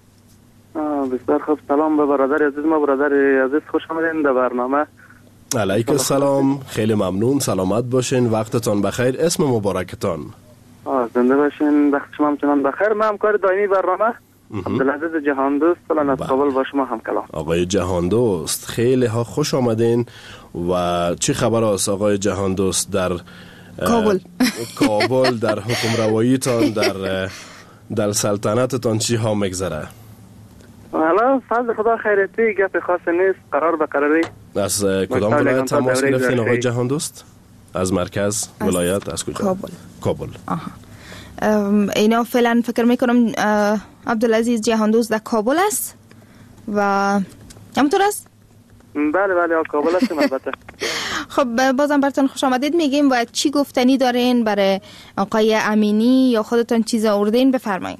Speaker 14: بسیار خوب. سلام به برادر عزیز ما. برادر عزیز خوش آمدین در برنامه.
Speaker 12: علیکم السلام. خیلی ممنون. سلامت باشین. وقتتان بخیر. اسم مبارکتان؟
Speaker 14: زنده باشین. وقت شما همچنان بخیر. من همکار دائمی برنامه عبدالعزیز جهان دوست فلان از کابل با شما هم کلام.
Speaker 12: آقای جهان دوست خیلی ها خوش آمدین. و چی خبر است آقای جهان دوست در
Speaker 11: کابل؟
Speaker 12: کابل در حکم رواییتان، در در سلطنتتان چی ها میگذره؟
Speaker 14: حالا فضل خدا خیرتی، گپ خاص نیست. قرار به قراری.
Speaker 12: از کدام ولایت تماس گرفتین آقای جهان دوست؟ از مرکز ولایت؟ از کجا؟
Speaker 11: کابل.
Speaker 12: کابل.
Speaker 11: آها. اینا فعلا فکر میکنم عبدالعزیز جهان دوست در کابل است و همونطور است؟
Speaker 14: بله بله کابل هستیم البته.
Speaker 11: خب بازم براتون خوش آمدید میگیم و چی گفتنی دارین برای آقای امینی یا خودتون چیز آوردین؟ بفرمایید.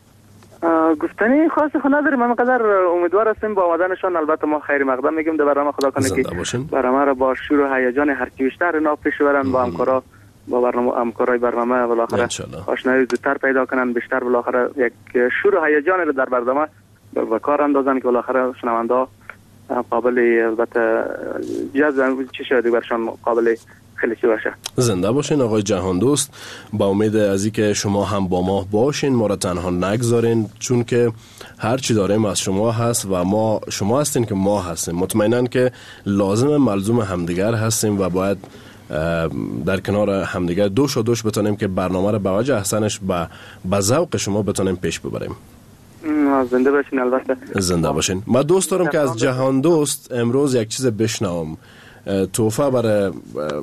Speaker 14: گفتنی خاصی خود نداریم. من قدر امیدوار هستیم با آمدنشان. البته ما خیر مقدم میگیم در برنامه. خدا کنه که برنامه را با شور و هیجان هر چی بیشتر اینا پیش برن، با همکارا با برنامه همکارای برنامه بالاخره آشنایی زودتر پیدا کنن، بیشتر بالاخره یک شور و هیجان رو در برنامه به کار اندازن که بالاخره شنونده قابل البته جذب چی شده برشان قابل خیلی چی باشه.
Speaker 12: زنده باشین آقای جهان دوست. با امید از اینکه شما هم با ما باشین، ما را تنها نگذارین، چون که هر چی داریم از شما هست و ما شما هستین که ما هستیم. مطمئنن که لازم ملزوم همدیگر هستیم و باید در کنار همدیگر دوش و دوش بتونیم که برنامه را به وجه احسنش به به ذوق شما بتونیم پیش ببریم.
Speaker 14: زنده باشین. البته
Speaker 12: زنده باشین. من دوست دارم که از جهان دوست امروز یک چیز بشنوم. توفه برای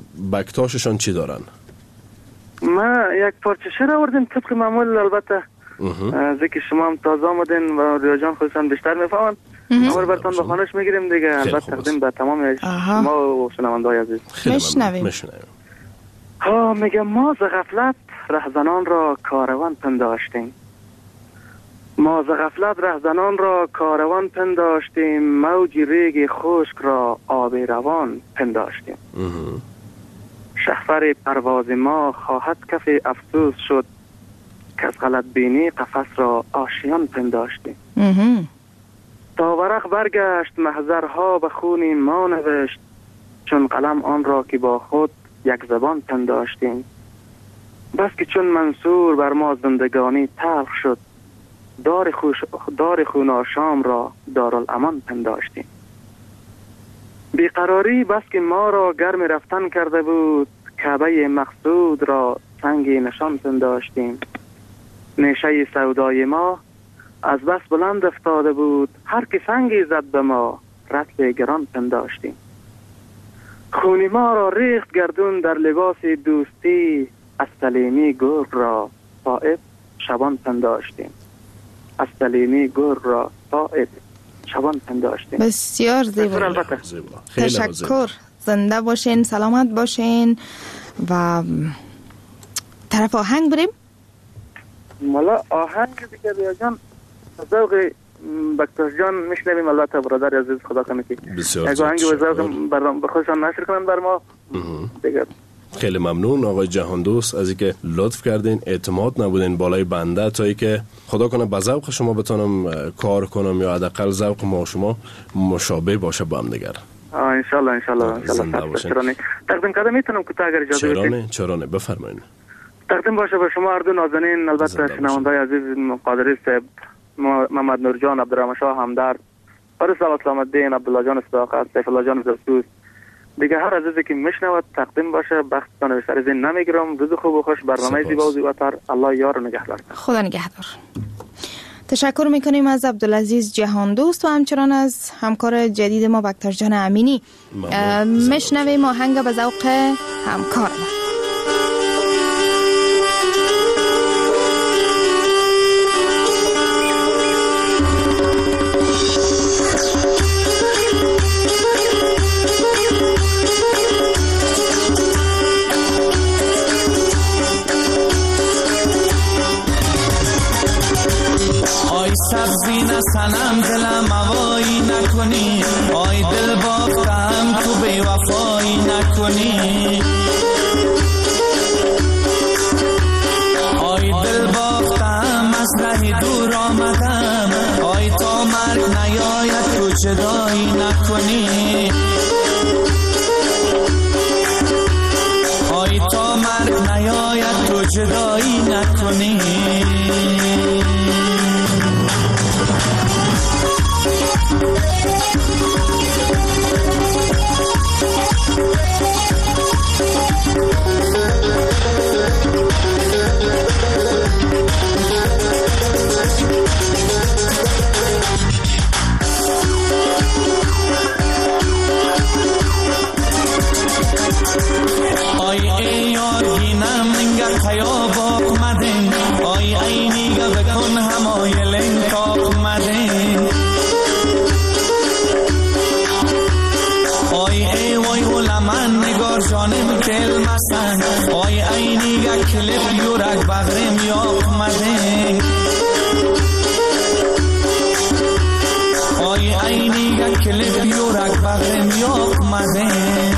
Speaker 12: بکتاششان چی دارن؟
Speaker 14: ما یک پارچه شعر آوردیم طبق معمول. البته از اینکه شما هم تازه آمدین و ریا جان خودشان بیشتر میفهمن ما براتون به خانش میگیریم دیگه. البته تقدیم به تمام شما و شنونده‌های عزیز.
Speaker 11: میشنویم.
Speaker 14: ها میگم ما ز غفلت رهزنان را کاروان پنداشتیم، ما ز غفلت رهزنان را کاروان پنداشتیم، موج ریگ خشک را آب روان پنداشتیم. شهپر پرواز ما خواهد کف افسوس شد، که از غلط بینی قفس را آشیان پنداشتیم. تا ورق برگشت محضرها به خون ما نوشت، چون قلم آن را که با خود یک زبان پنداشتیم. بس که چون منصور بر ما زندگانی تلخ شد، دار, خوش دار خون شام را دارالامان پنداشتیم. بیقراری بس که ما را گرم رفتن کرده بود، کعبه مقصود را سنگی نشان پنداشتیم. نیشه سودای ما از بس بلند افتاده بود، هر که سنگی زد به ما رطل گران پنداشتیم. خونی ما را ریخت گردون در لباس دوستی، از سلیمی گرگ را صائب شبان پنداشتیم. از سلیمی گرگ را صائب شبان پنداشتیم.
Speaker 11: بسیار زیبا. تشکر. زنده باشین، سلامت باشین. و طرف آهنگ بریم.
Speaker 14: مالا آهنگ دیگه بیا جان ذوق بکتاش جان میشنویم. البته برادر عزیز خدا کنه که اگه آهنگ و ذوق برام بخوشان نشر کنن بر ما دیگه.
Speaker 12: خیلی ممنون آقای جهان دوست از اینکه لطف کردین، اعتماد نبودین بالای بنده تا اینکه خدا کنه با ذوق شما بتونم کار کنم یا حداقل ذوق ما و شما مشابه باشه با هم دیگر.
Speaker 14: آه ان شاء الله ان شاء الله ان شاء الله. تقدیم کردم میتونم کوتاه اگر اجازه بدید؟
Speaker 12: چرا نه چرا نه بفرمایید.
Speaker 14: تقدیم باشه به شما اردو نازنین، البته شنونده‌های عزیز قادری صاحب، محمد نور جان، عبدالرحمن شاه همدرد، فارس سلام الدین، عبدالله جان صداقت، سیف الله جان زرسوس، دیگه هر عزیزی که میشنود تقدیم باشه. بختتان بیشتر از این نمیگیرم. روز خوب و خوش، برنامه زیبا و زیباتر. الله یار و نگهدار.
Speaker 11: خدا نگهدار. تشکر میکنیم از عبدالعزیز جهان دوست و همچنان از همکار جدید ما بکتاش جان امینی. میشنویم آهنگ به ذوق همکار.
Speaker 10: سبزی نسنم دلم هوایی نکنی، آی دل بافتم تو بی وفایی نکنی، آی دل بافتم از ره دور آمدم، آی تا مرگ نیاید تو جدایی نکنی، آی تا مرگ نیاید تو جدایی نکنی. آی ای یارگینم انگر خیاب آمدین، آی ای نیگه بکن همایل انکاق مدین، آی ای وای علمن نگار جانم کل مسن، آی ای نیگه کلپ یورک بغرم یاق مدین، آی ای نیگه کلپ یورک بغرم یاق مدین.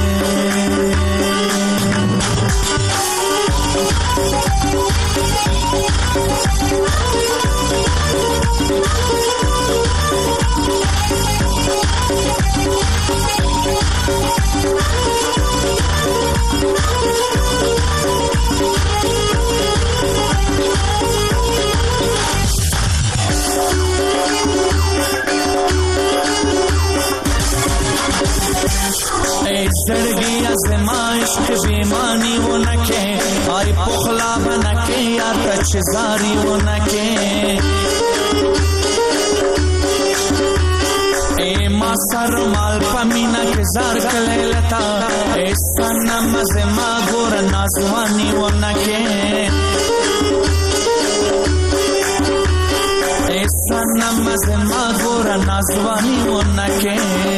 Speaker 10: ای زرگی از مایش که بیمانی و نکه، آی پخلا بنکه یا تچزاری و نکه، ای ما سر مال پمینا که زار کلیلتا، ای سنم از ما گور نازوانی و نکه، تنم از مغور نزوانی و نکه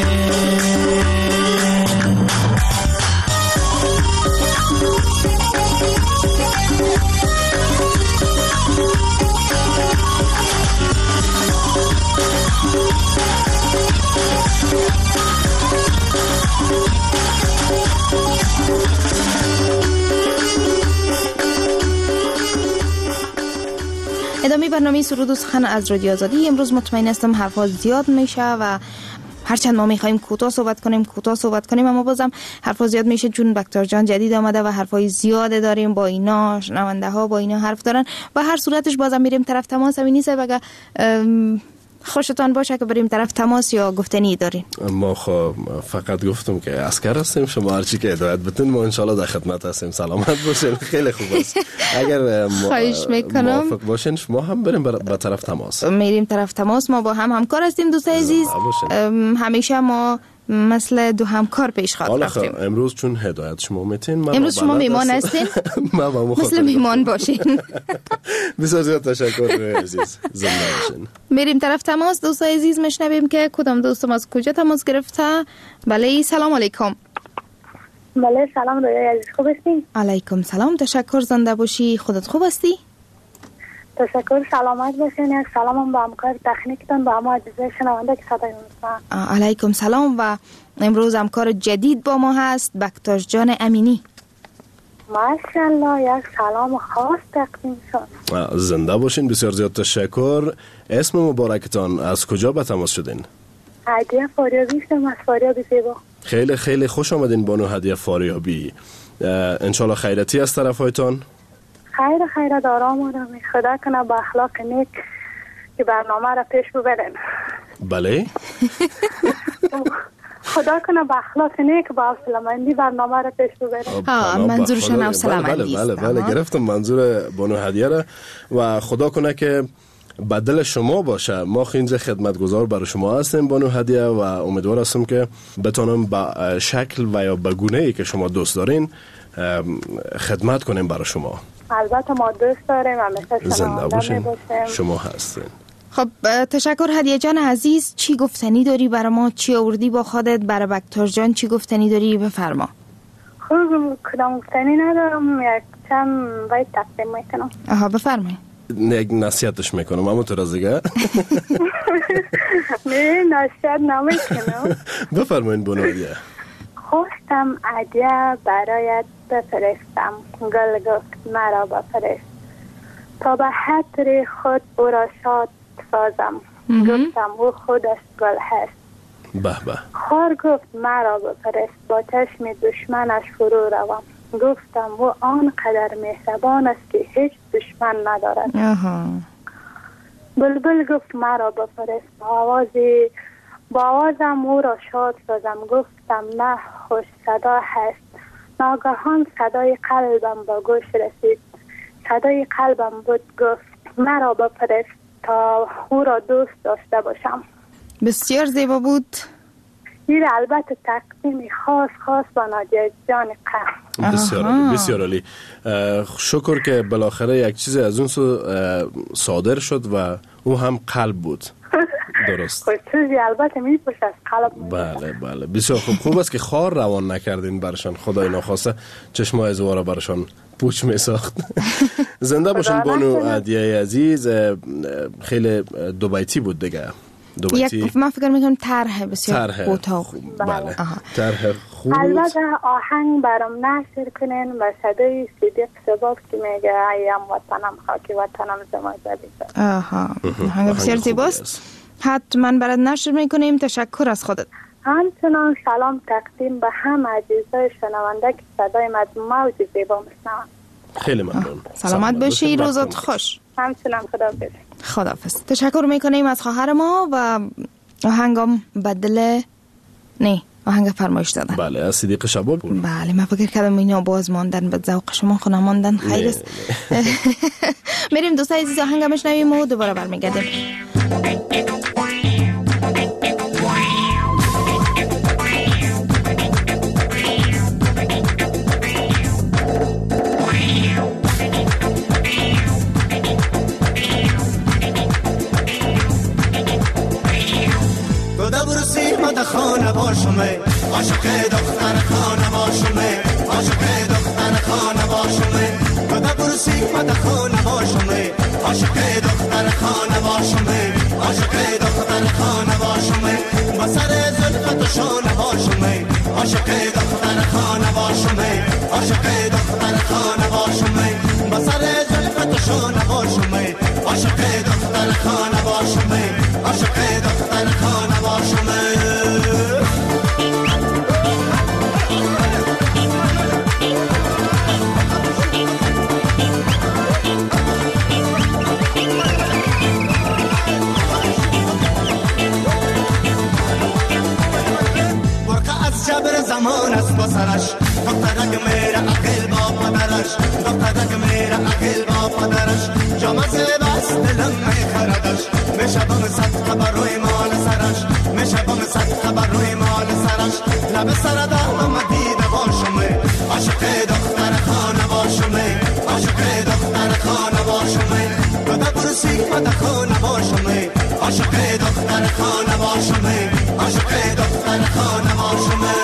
Speaker 11: ادامه برنامه سرود و سخن از رادیو آزادی. امروز مطمئن هستم حرفا زیاد میشه و هرچند ما میخوایم کوتاه صحبت کنیم کوتاه صحبت کنیم اما بازم حرفا زیاد میشه چون بکتر جان جدید آمده و حرفای زیاد داریم با اینا، شنونده ها با اینا حرف دارن و هر صورتش بازم میریم طرف تماس. همین نیست بگه خوشتان باشه که بریم طرف تماس یا گفتنی دارین؟
Speaker 12: ما خب فقط گفتم که عسکر هستیم، شما هرچی که هدایت بتون ما انشالله در خدمت هستیم. سلامت باشین. خیلی خوب است. اگر موافق باشین ما هم بریم به طرف تماس.
Speaker 11: میریم طرف تماس. ما با هم همکار هستیم دوستای عزیز. همیشه ما مثل دو همکار پیش خواهد رفتیم.
Speaker 12: امروز چون هدایت شما میتین،
Speaker 11: امروز شما میمان هستین مثل میمان باشین.
Speaker 12: بسیار زیاد تشکر عزیز. زنده باشین.
Speaker 11: میریم طرف تماس. دوستای عزیز میشنویم که کدام دوستم از کجا تماس گرفته. بله سلام علیکم.
Speaker 15: بله سلام رویا عزیز، خوب هستین؟
Speaker 11: علیکم سلام، تشکر. زنده باشی. خودت خوب هستی؟
Speaker 15: تشکر، سلامت باشین. یک سلام با همکار تکنیکتون، با همه عزیزای شنونده که صدای میشنون.
Speaker 11: علیکم سلام. و امروز همکار جدید با ما هست بکتاش جان امینی.
Speaker 15: ماشاءالله، یک سلام خاص تقدیم شد.
Speaker 12: زنده باشین. بسیار زیاد تشکر. اسم مبارکتان، از کجا به تماس شدین؟
Speaker 15: هدیه فاریابی هستم از فاریابی زیبا.
Speaker 12: خیلی خیلی خوش آمدین بانو هدیه فاریابی. انشالله خیرتی از طرفایتان.
Speaker 15: خیر خیر دارم آرام. خدا کنه با اخلاق نیک که برنامه را پیش ببرین.
Speaker 12: بله.
Speaker 15: خدا کنه با اخلاق نیک با حوصله‌مندی برنامه را پیش ببرین.
Speaker 11: ها منظورشون حوصله‌مندی است.
Speaker 12: بله بله بله گرفتم منظور بانو هدیه را و خدا کنه که بدل شما باشه. ما خینج خدمتگزار برای شما هستیم بانو هدیه و امیدوار هستم که بتونم با شکل و یا به گونه‌ای که شما دوست دارین خدمت کنیم برای شما.
Speaker 15: البته ما دوست داریم و مثل
Speaker 12: زنده باشین. شما هستین.
Speaker 11: خب تشکر هدیه جان عزیز. چی گفتنی داری برای ما؟ چی آوردی با خودت؟ برای بکتر جان چی گفتنی داری؟ بفرما.
Speaker 15: خب کدام گفتنی ندارم، یک چند باید تقدیم میکنم.
Speaker 11: آها بفرمایید.
Speaker 12: یک نصیحتش میکنم اما تو رازیگه.
Speaker 15: نه نصیحت نمیکنم.
Speaker 12: بفرمایید بانو هدیه.
Speaker 15: خواستم هدیه برایت بفرستم، گل گفت مرا بفرست تا به خاطر خود او را شاد سازم. گفتم او خودش گل هست.
Speaker 12: به به.
Speaker 15: خار گفت مرا بفرست با چشم دشمنش فرو روم. گفتم او آنقدر مهربان است که هیچ دشمن ندارد. بلبل گفت مرا بفرست با آوازی با آوازم او را شاد سازم. گفتم نه خوش صدا هست. ناگهان صدای قلبم با گوش رسید. صدای قلبم بود گفت مرا بفرست تا او را دوست داشته باشم.
Speaker 11: بسیار زیبا بود.
Speaker 15: این البته تقدیم خاص خاص با نادیه جان قلب.
Speaker 12: بسیار عالی بسیار عالی. شکر که بالاخره یک چیز از اون صادر شد و او هم قلب بود. درست.
Speaker 15: خود چیزی البته میپوش از قلب.
Speaker 12: بله بله بسیار خوب. خوب است که خار روان نکردین برشان. خدای ناخواسته چشمای زواره برشان پوچ میساخت. زنده باشین بانو هدیه عزیز. خیلی دو بیتی بود دیگه.
Speaker 11: یک من فکر میکنم طرح بسیار کوتاه.
Speaker 12: بله طرح خوب.
Speaker 15: البته آهنگ برام نشر کنین و صدای صدیق سباب که میگه ایم وطنم خاکی وطنم زما زدید.
Speaker 11: آها آهنگ بسیار زیباست. حتما برات نشر میکنیم. تشکر از خودت.
Speaker 15: همچنان سلام تقدیم به هم عزیزای شنونده که صدای موج زیبا میشنوند.
Speaker 12: خیلی ممنون.
Speaker 11: سلامت باشی. روزت خوش.
Speaker 15: همچنان خداحافظ.
Speaker 11: خداحافظ. تشکر میکنیم از خواهر ما و آهنگم بدل نه آهنگ فرمایش دادن.
Speaker 12: بله از صدیق شباب.
Speaker 11: بله من فکر کردم اینا باز ماندن به ذوق شما خونه ماندن. خیر است. میریم دوستای عزیز آهنگ میشنویم و دوباره برمیگردیم.
Speaker 10: دختر خانه باشمه عاشق دختر خانه باشمه کده برسی مده خانه باشمه عاشق دختر خانه باشمه عاشق دختر خانه باشمه با سر زلفت و شانه باشمه عاشق دختر خانه باشمه عاشق دختر خانه باشمه با سر زلفت و شانه باشمه عاشق دختر خانه باشمه عاشق دختر خانه باشمه جبر زمان است با سرش دخترک میره عقل با پدرش دخترک میره عقل با پدرش جامعه بس دلم میخردش میشه بام صد خبر روی مال سرش میشه بام صد خبر روی مال سرش لب سر دارم دیده باشمه عاشق دختر خانه باشمه عاشق دختر خانه باشمه کده برسی مده خانه باشمه عاشق دختر خانه باشمه عاشق دختر خانه باشمه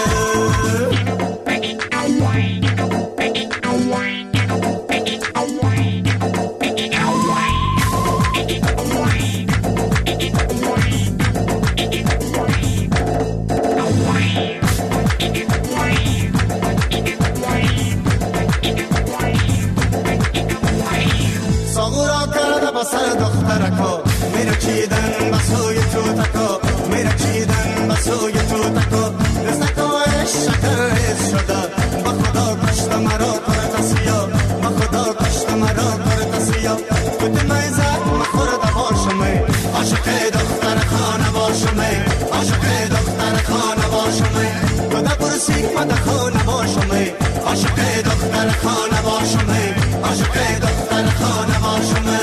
Speaker 10: ساغورا کرده با سر دخترکا میره چیدن بسوی تو تکا میره چیدن بسوی تو تکا رزدکای شکر ریز شده با خدا کشت مرا کرد سیا با خدا کشت مرا کرد سیا کتی میزد مخورده باشمه عاشق دختر خانه باشمه عاشق دختر خانه باشمه کده برسی مده خانه باشمه عاشق دختر خانه باشمه عاشق دختر خانه باشمه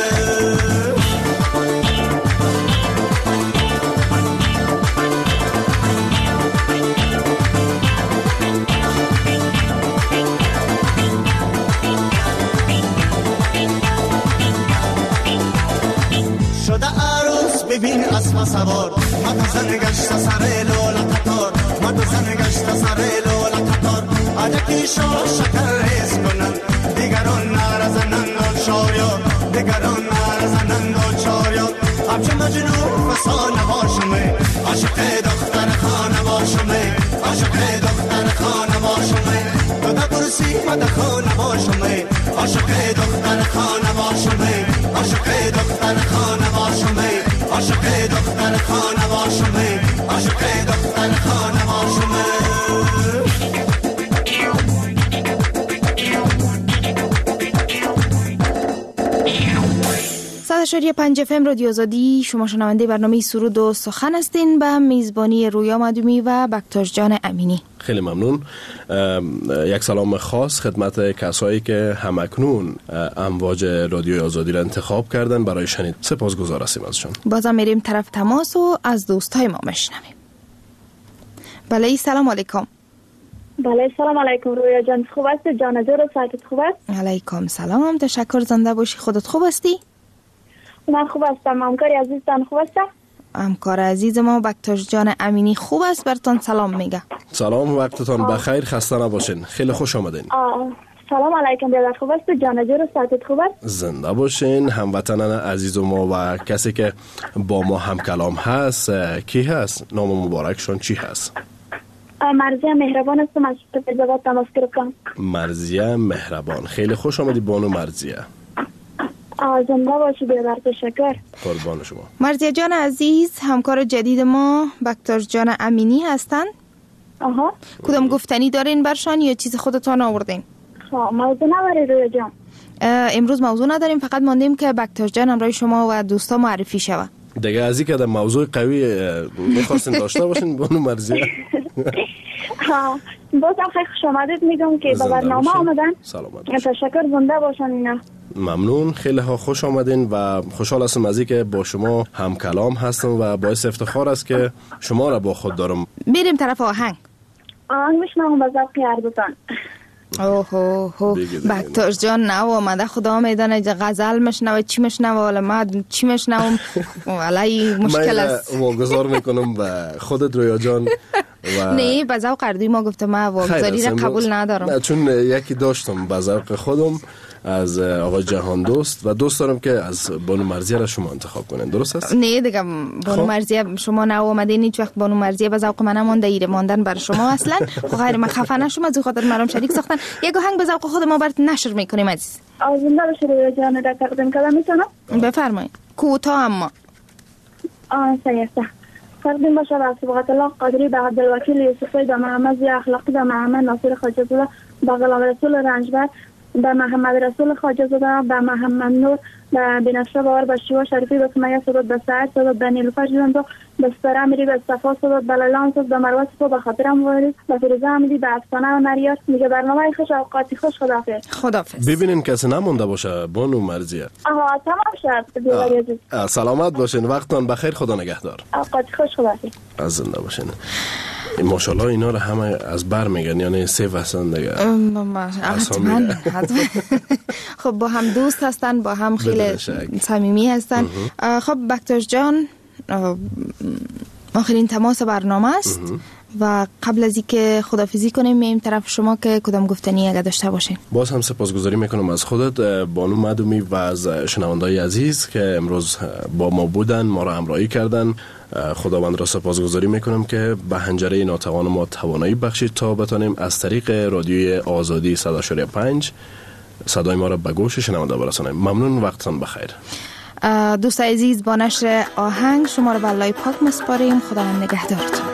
Speaker 10: ببین اسب سوار ما تو زن گشت سر لولا قطار ما تو زن گشت سر لولا قطار عجکی شو شکر ریز کنن دیگران نرزنن و چاریار دیگران نرزنن و چاریار همچه مجنون فسانه باشمه عاشق دختر خانه باشمه عاشق دختر خانه باشمه کده برسی مده خانه باشمه عاشق دختر خانه باشمه عاشق دختر خانه باشمه عاشق دختر خانه باشمه عاشق دختر خانه باشمه
Speaker 11: صد و شش پنج اف ام رادیو آزادی، شما شنونده برنامه سرود و سخن هستین به میزبانی رویا مدومی و بکتاش جان امینی.
Speaker 12: خیلی ممنون. یک سلام خاص خدمت کسایی که همکنون امواج رادیو آزادی را انتخاب کردن برای شنید. سپاسگزار هستیم ازشون.
Speaker 11: بازم میریم طرف تماس و از دوستای ما میشنویم. بله سلام علیکم.
Speaker 16: بله سلام علیکم رویا جان، خوب است؟ جان جور و سایتت خوب است؟
Speaker 11: علیکم سلام، تشکر. زنده باشی. خودت خوب هستی؟
Speaker 16: من خوب هستم. همکاری عزیزتان خوب است؟
Speaker 11: همکار عزیز ما بکتاش جان امینی خوب است، برتان سلام میگه.
Speaker 12: سلام، وقتتان بخیر، خسته نباشین. خیلی خوش آمدین.
Speaker 16: سلام علیکم برادر، خوب است؟ جان جور و سایتت خوب است؟
Speaker 12: زنده باشین. هموطنان عزیز ما و کسی که با ما هم کلام هست کی هست؟ نام مبارکشون چی هست؟
Speaker 16: مرزیه مهربان هستم از فیض‌آباد تماس گرفتم.
Speaker 12: مرزیه مهربان، خیلی خوش آمدی بانو مرزیه.
Speaker 16: زنده باشی برادر، تشکر.
Speaker 12: قربان شما.
Speaker 11: مرزیه جان عزیز، همکار جدید ما بکتاش جان امینی هستن.
Speaker 16: آها.
Speaker 11: کدام گفتنی دارین برشان یا چیز خودتان آوردین؟
Speaker 16: خب موضوع نداری رویا جان؟
Speaker 11: امروز موضوع نداریم، فقط ماندیم که بکتاش جان همراه شما و دوستا معرفی شود.
Speaker 12: دیگه از این که موضوع قوی میخواستین داشته باشین بانو مرزیه.
Speaker 16: ها بازم خیلی خوش آمدید میگم که به برنامه آمدن. تشکر، زنده باشن اینا.
Speaker 12: ممنون، خیلی ها خوش آمدین و خوشحال هستم از اینکه با شما هم کلام هستم و باعث افتخار است که شما را با خود دارم.
Speaker 11: میریم طرف آهنگ.
Speaker 16: آهنگ میشنم به ذوق اردوتان.
Speaker 11: اوه اوه بکتاش جان نه آمده، خدا میدانه غزل مشنوه چی مشنوه، ولی من چی مشنوم ولی مشکل است.
Speaker 12: من واگذار میکنم به خودت رویا جان و
Speaker 11: نه به ذوق اردوی ما گفتم ما واگذاری را قبول ندارم.
Speaker 12: نه چون یکی داشتم به ذوق خودم از آقای جهان دوست و دوست دارم که از بانو مرضیه را شما انتخاب کنین. درست است؟
Speaker 11: نه دیگه بانو مرضیه شما نه اومدین هیچ وقت بانو مرضیه به ذوق من مونده ایره ماندن بر شما اصلا. خیر من خفه نشم از خاطر مرام شریک ساختن. یک آهنگ به ذوق خود ما برات نشر میکنیم عزیز.
Speaker 16: آزنده بشه روی جان را تقدیم کردم میتونم؟
Speaker 11: بفرمایید. کوتاه اما.
Speaker 16: آه سیسته. تقدیم باشه به سبقت الله قادری به عبدالوکیل یوسفی به محمد زی اخلاقی به محمد ناصر خواجه زاده به غلام رسول رنجبر به محمد رسول خواجه زاده به محمد نور به بنفشه باور به شیوا شریفی به سمیه صداد به سعد صداد به نیلوفر جلندو به ستاره امیری به صفا صداد به لیلان صداد به مروه صفا به خاطر موارد به فیروزه امیری به افسانه و نریات. میگه برنامه خوش اوقاتی خوش. خداحافظ.
Speaker 11: خداحافظ.
Speaker 12: ببینین کسی نمونده باشه بانو مرضیه.
Speaker 16: آها تمام شد.
Speaker 12: سلامت باشین. وقتتان بخیر. خدا نگهدار.
Speaker 16: اوقاتی خوش. خداحافظ.
Speaker 12: از زنده باشین. ماشاءالله اینا رو همه از بر میگن یعنی سه وسن دیگه.
Speaker 11: حتما. خب با هم دوست هستن با هم خیلی صمیمی هستن. خب بکتاش جان آخرین تماس برنامه است و قبل از اینکه خدافظی کنیم مییم طرف شما که کدام گفتنی اگه داشته باشین.
Speaker 12: باز هم سپاسگزاری میکنم از خودت بانو مدومی و از شنوندای عزیز که امروز با ما بودن ما را همراهی کردن. خداوند را سپاسگزاری میکنم که به حنجره ناتوان ما توانایی بخشید تا بتانیم از طریق رادیوی آزادی صد و شش و پنج صدای ما را به گوش شنونده برسانیم. ممنون. وقتتان بخیر.
Speaker 11: دوست عزیز با نشر آهنگ شما را به الله پاک مسپاریم. خداوند نگهدارتون.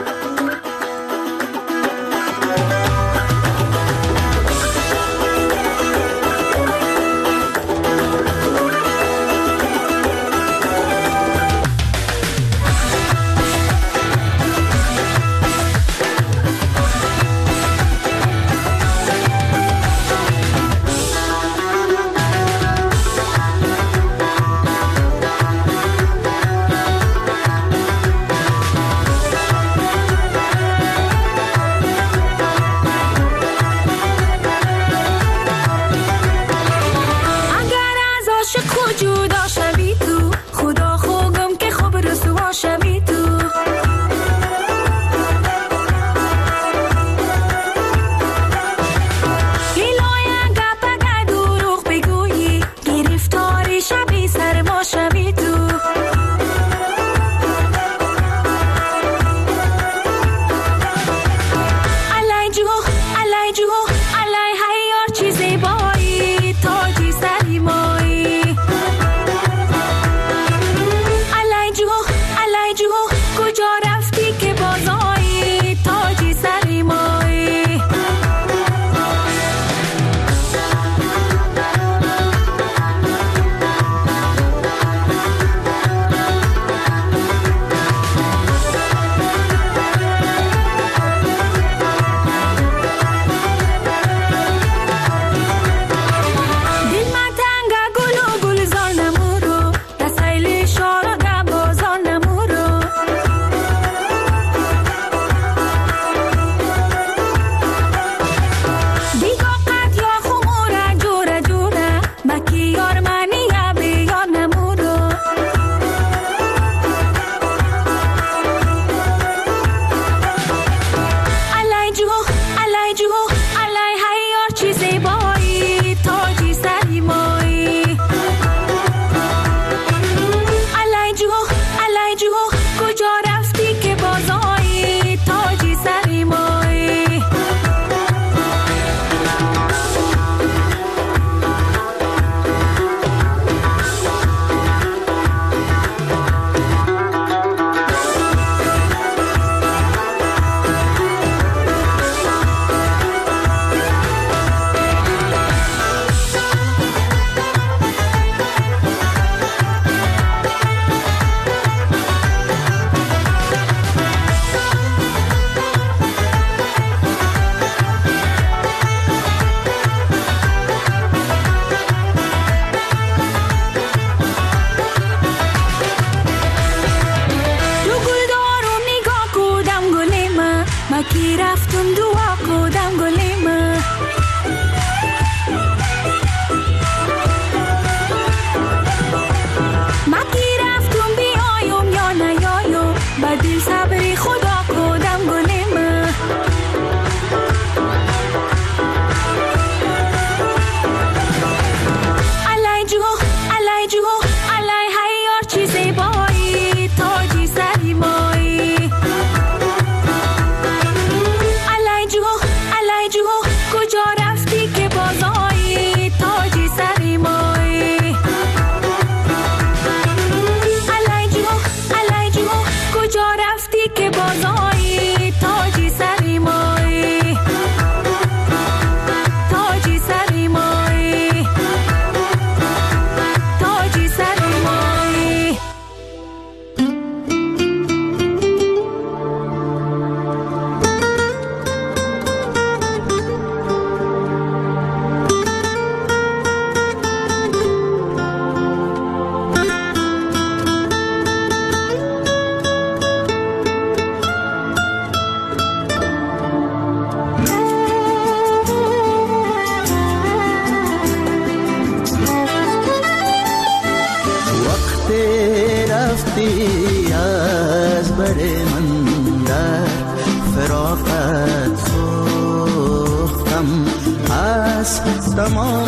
Speaker 10: رفتی از بر من در فراقت سوختم از تمام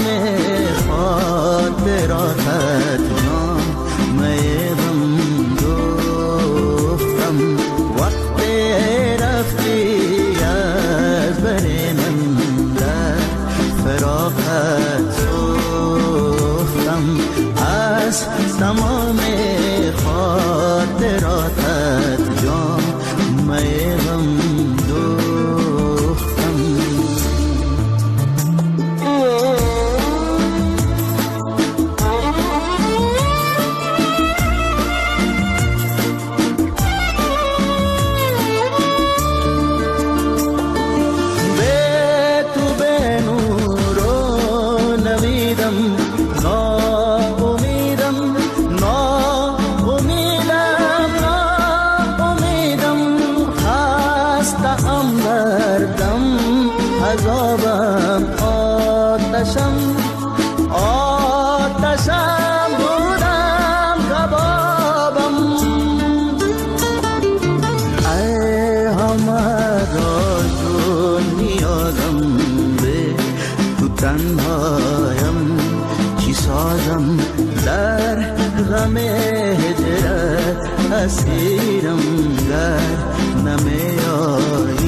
Speaker 10: خاطراتت جان میبم دوختم وقتی رفتی از بر من در فراقت سوختم از تمام خاطراتت جان میبم دوختم به تو به نور و نویدم ناامیدم ناامیدم ناامیدم خسته‌ام دردم عذابم آتشم آتشم بودم کبابم ای همرا جون نیازم به تو تنهایم چی سازم در غم هجرت اسیرم گر نمیایی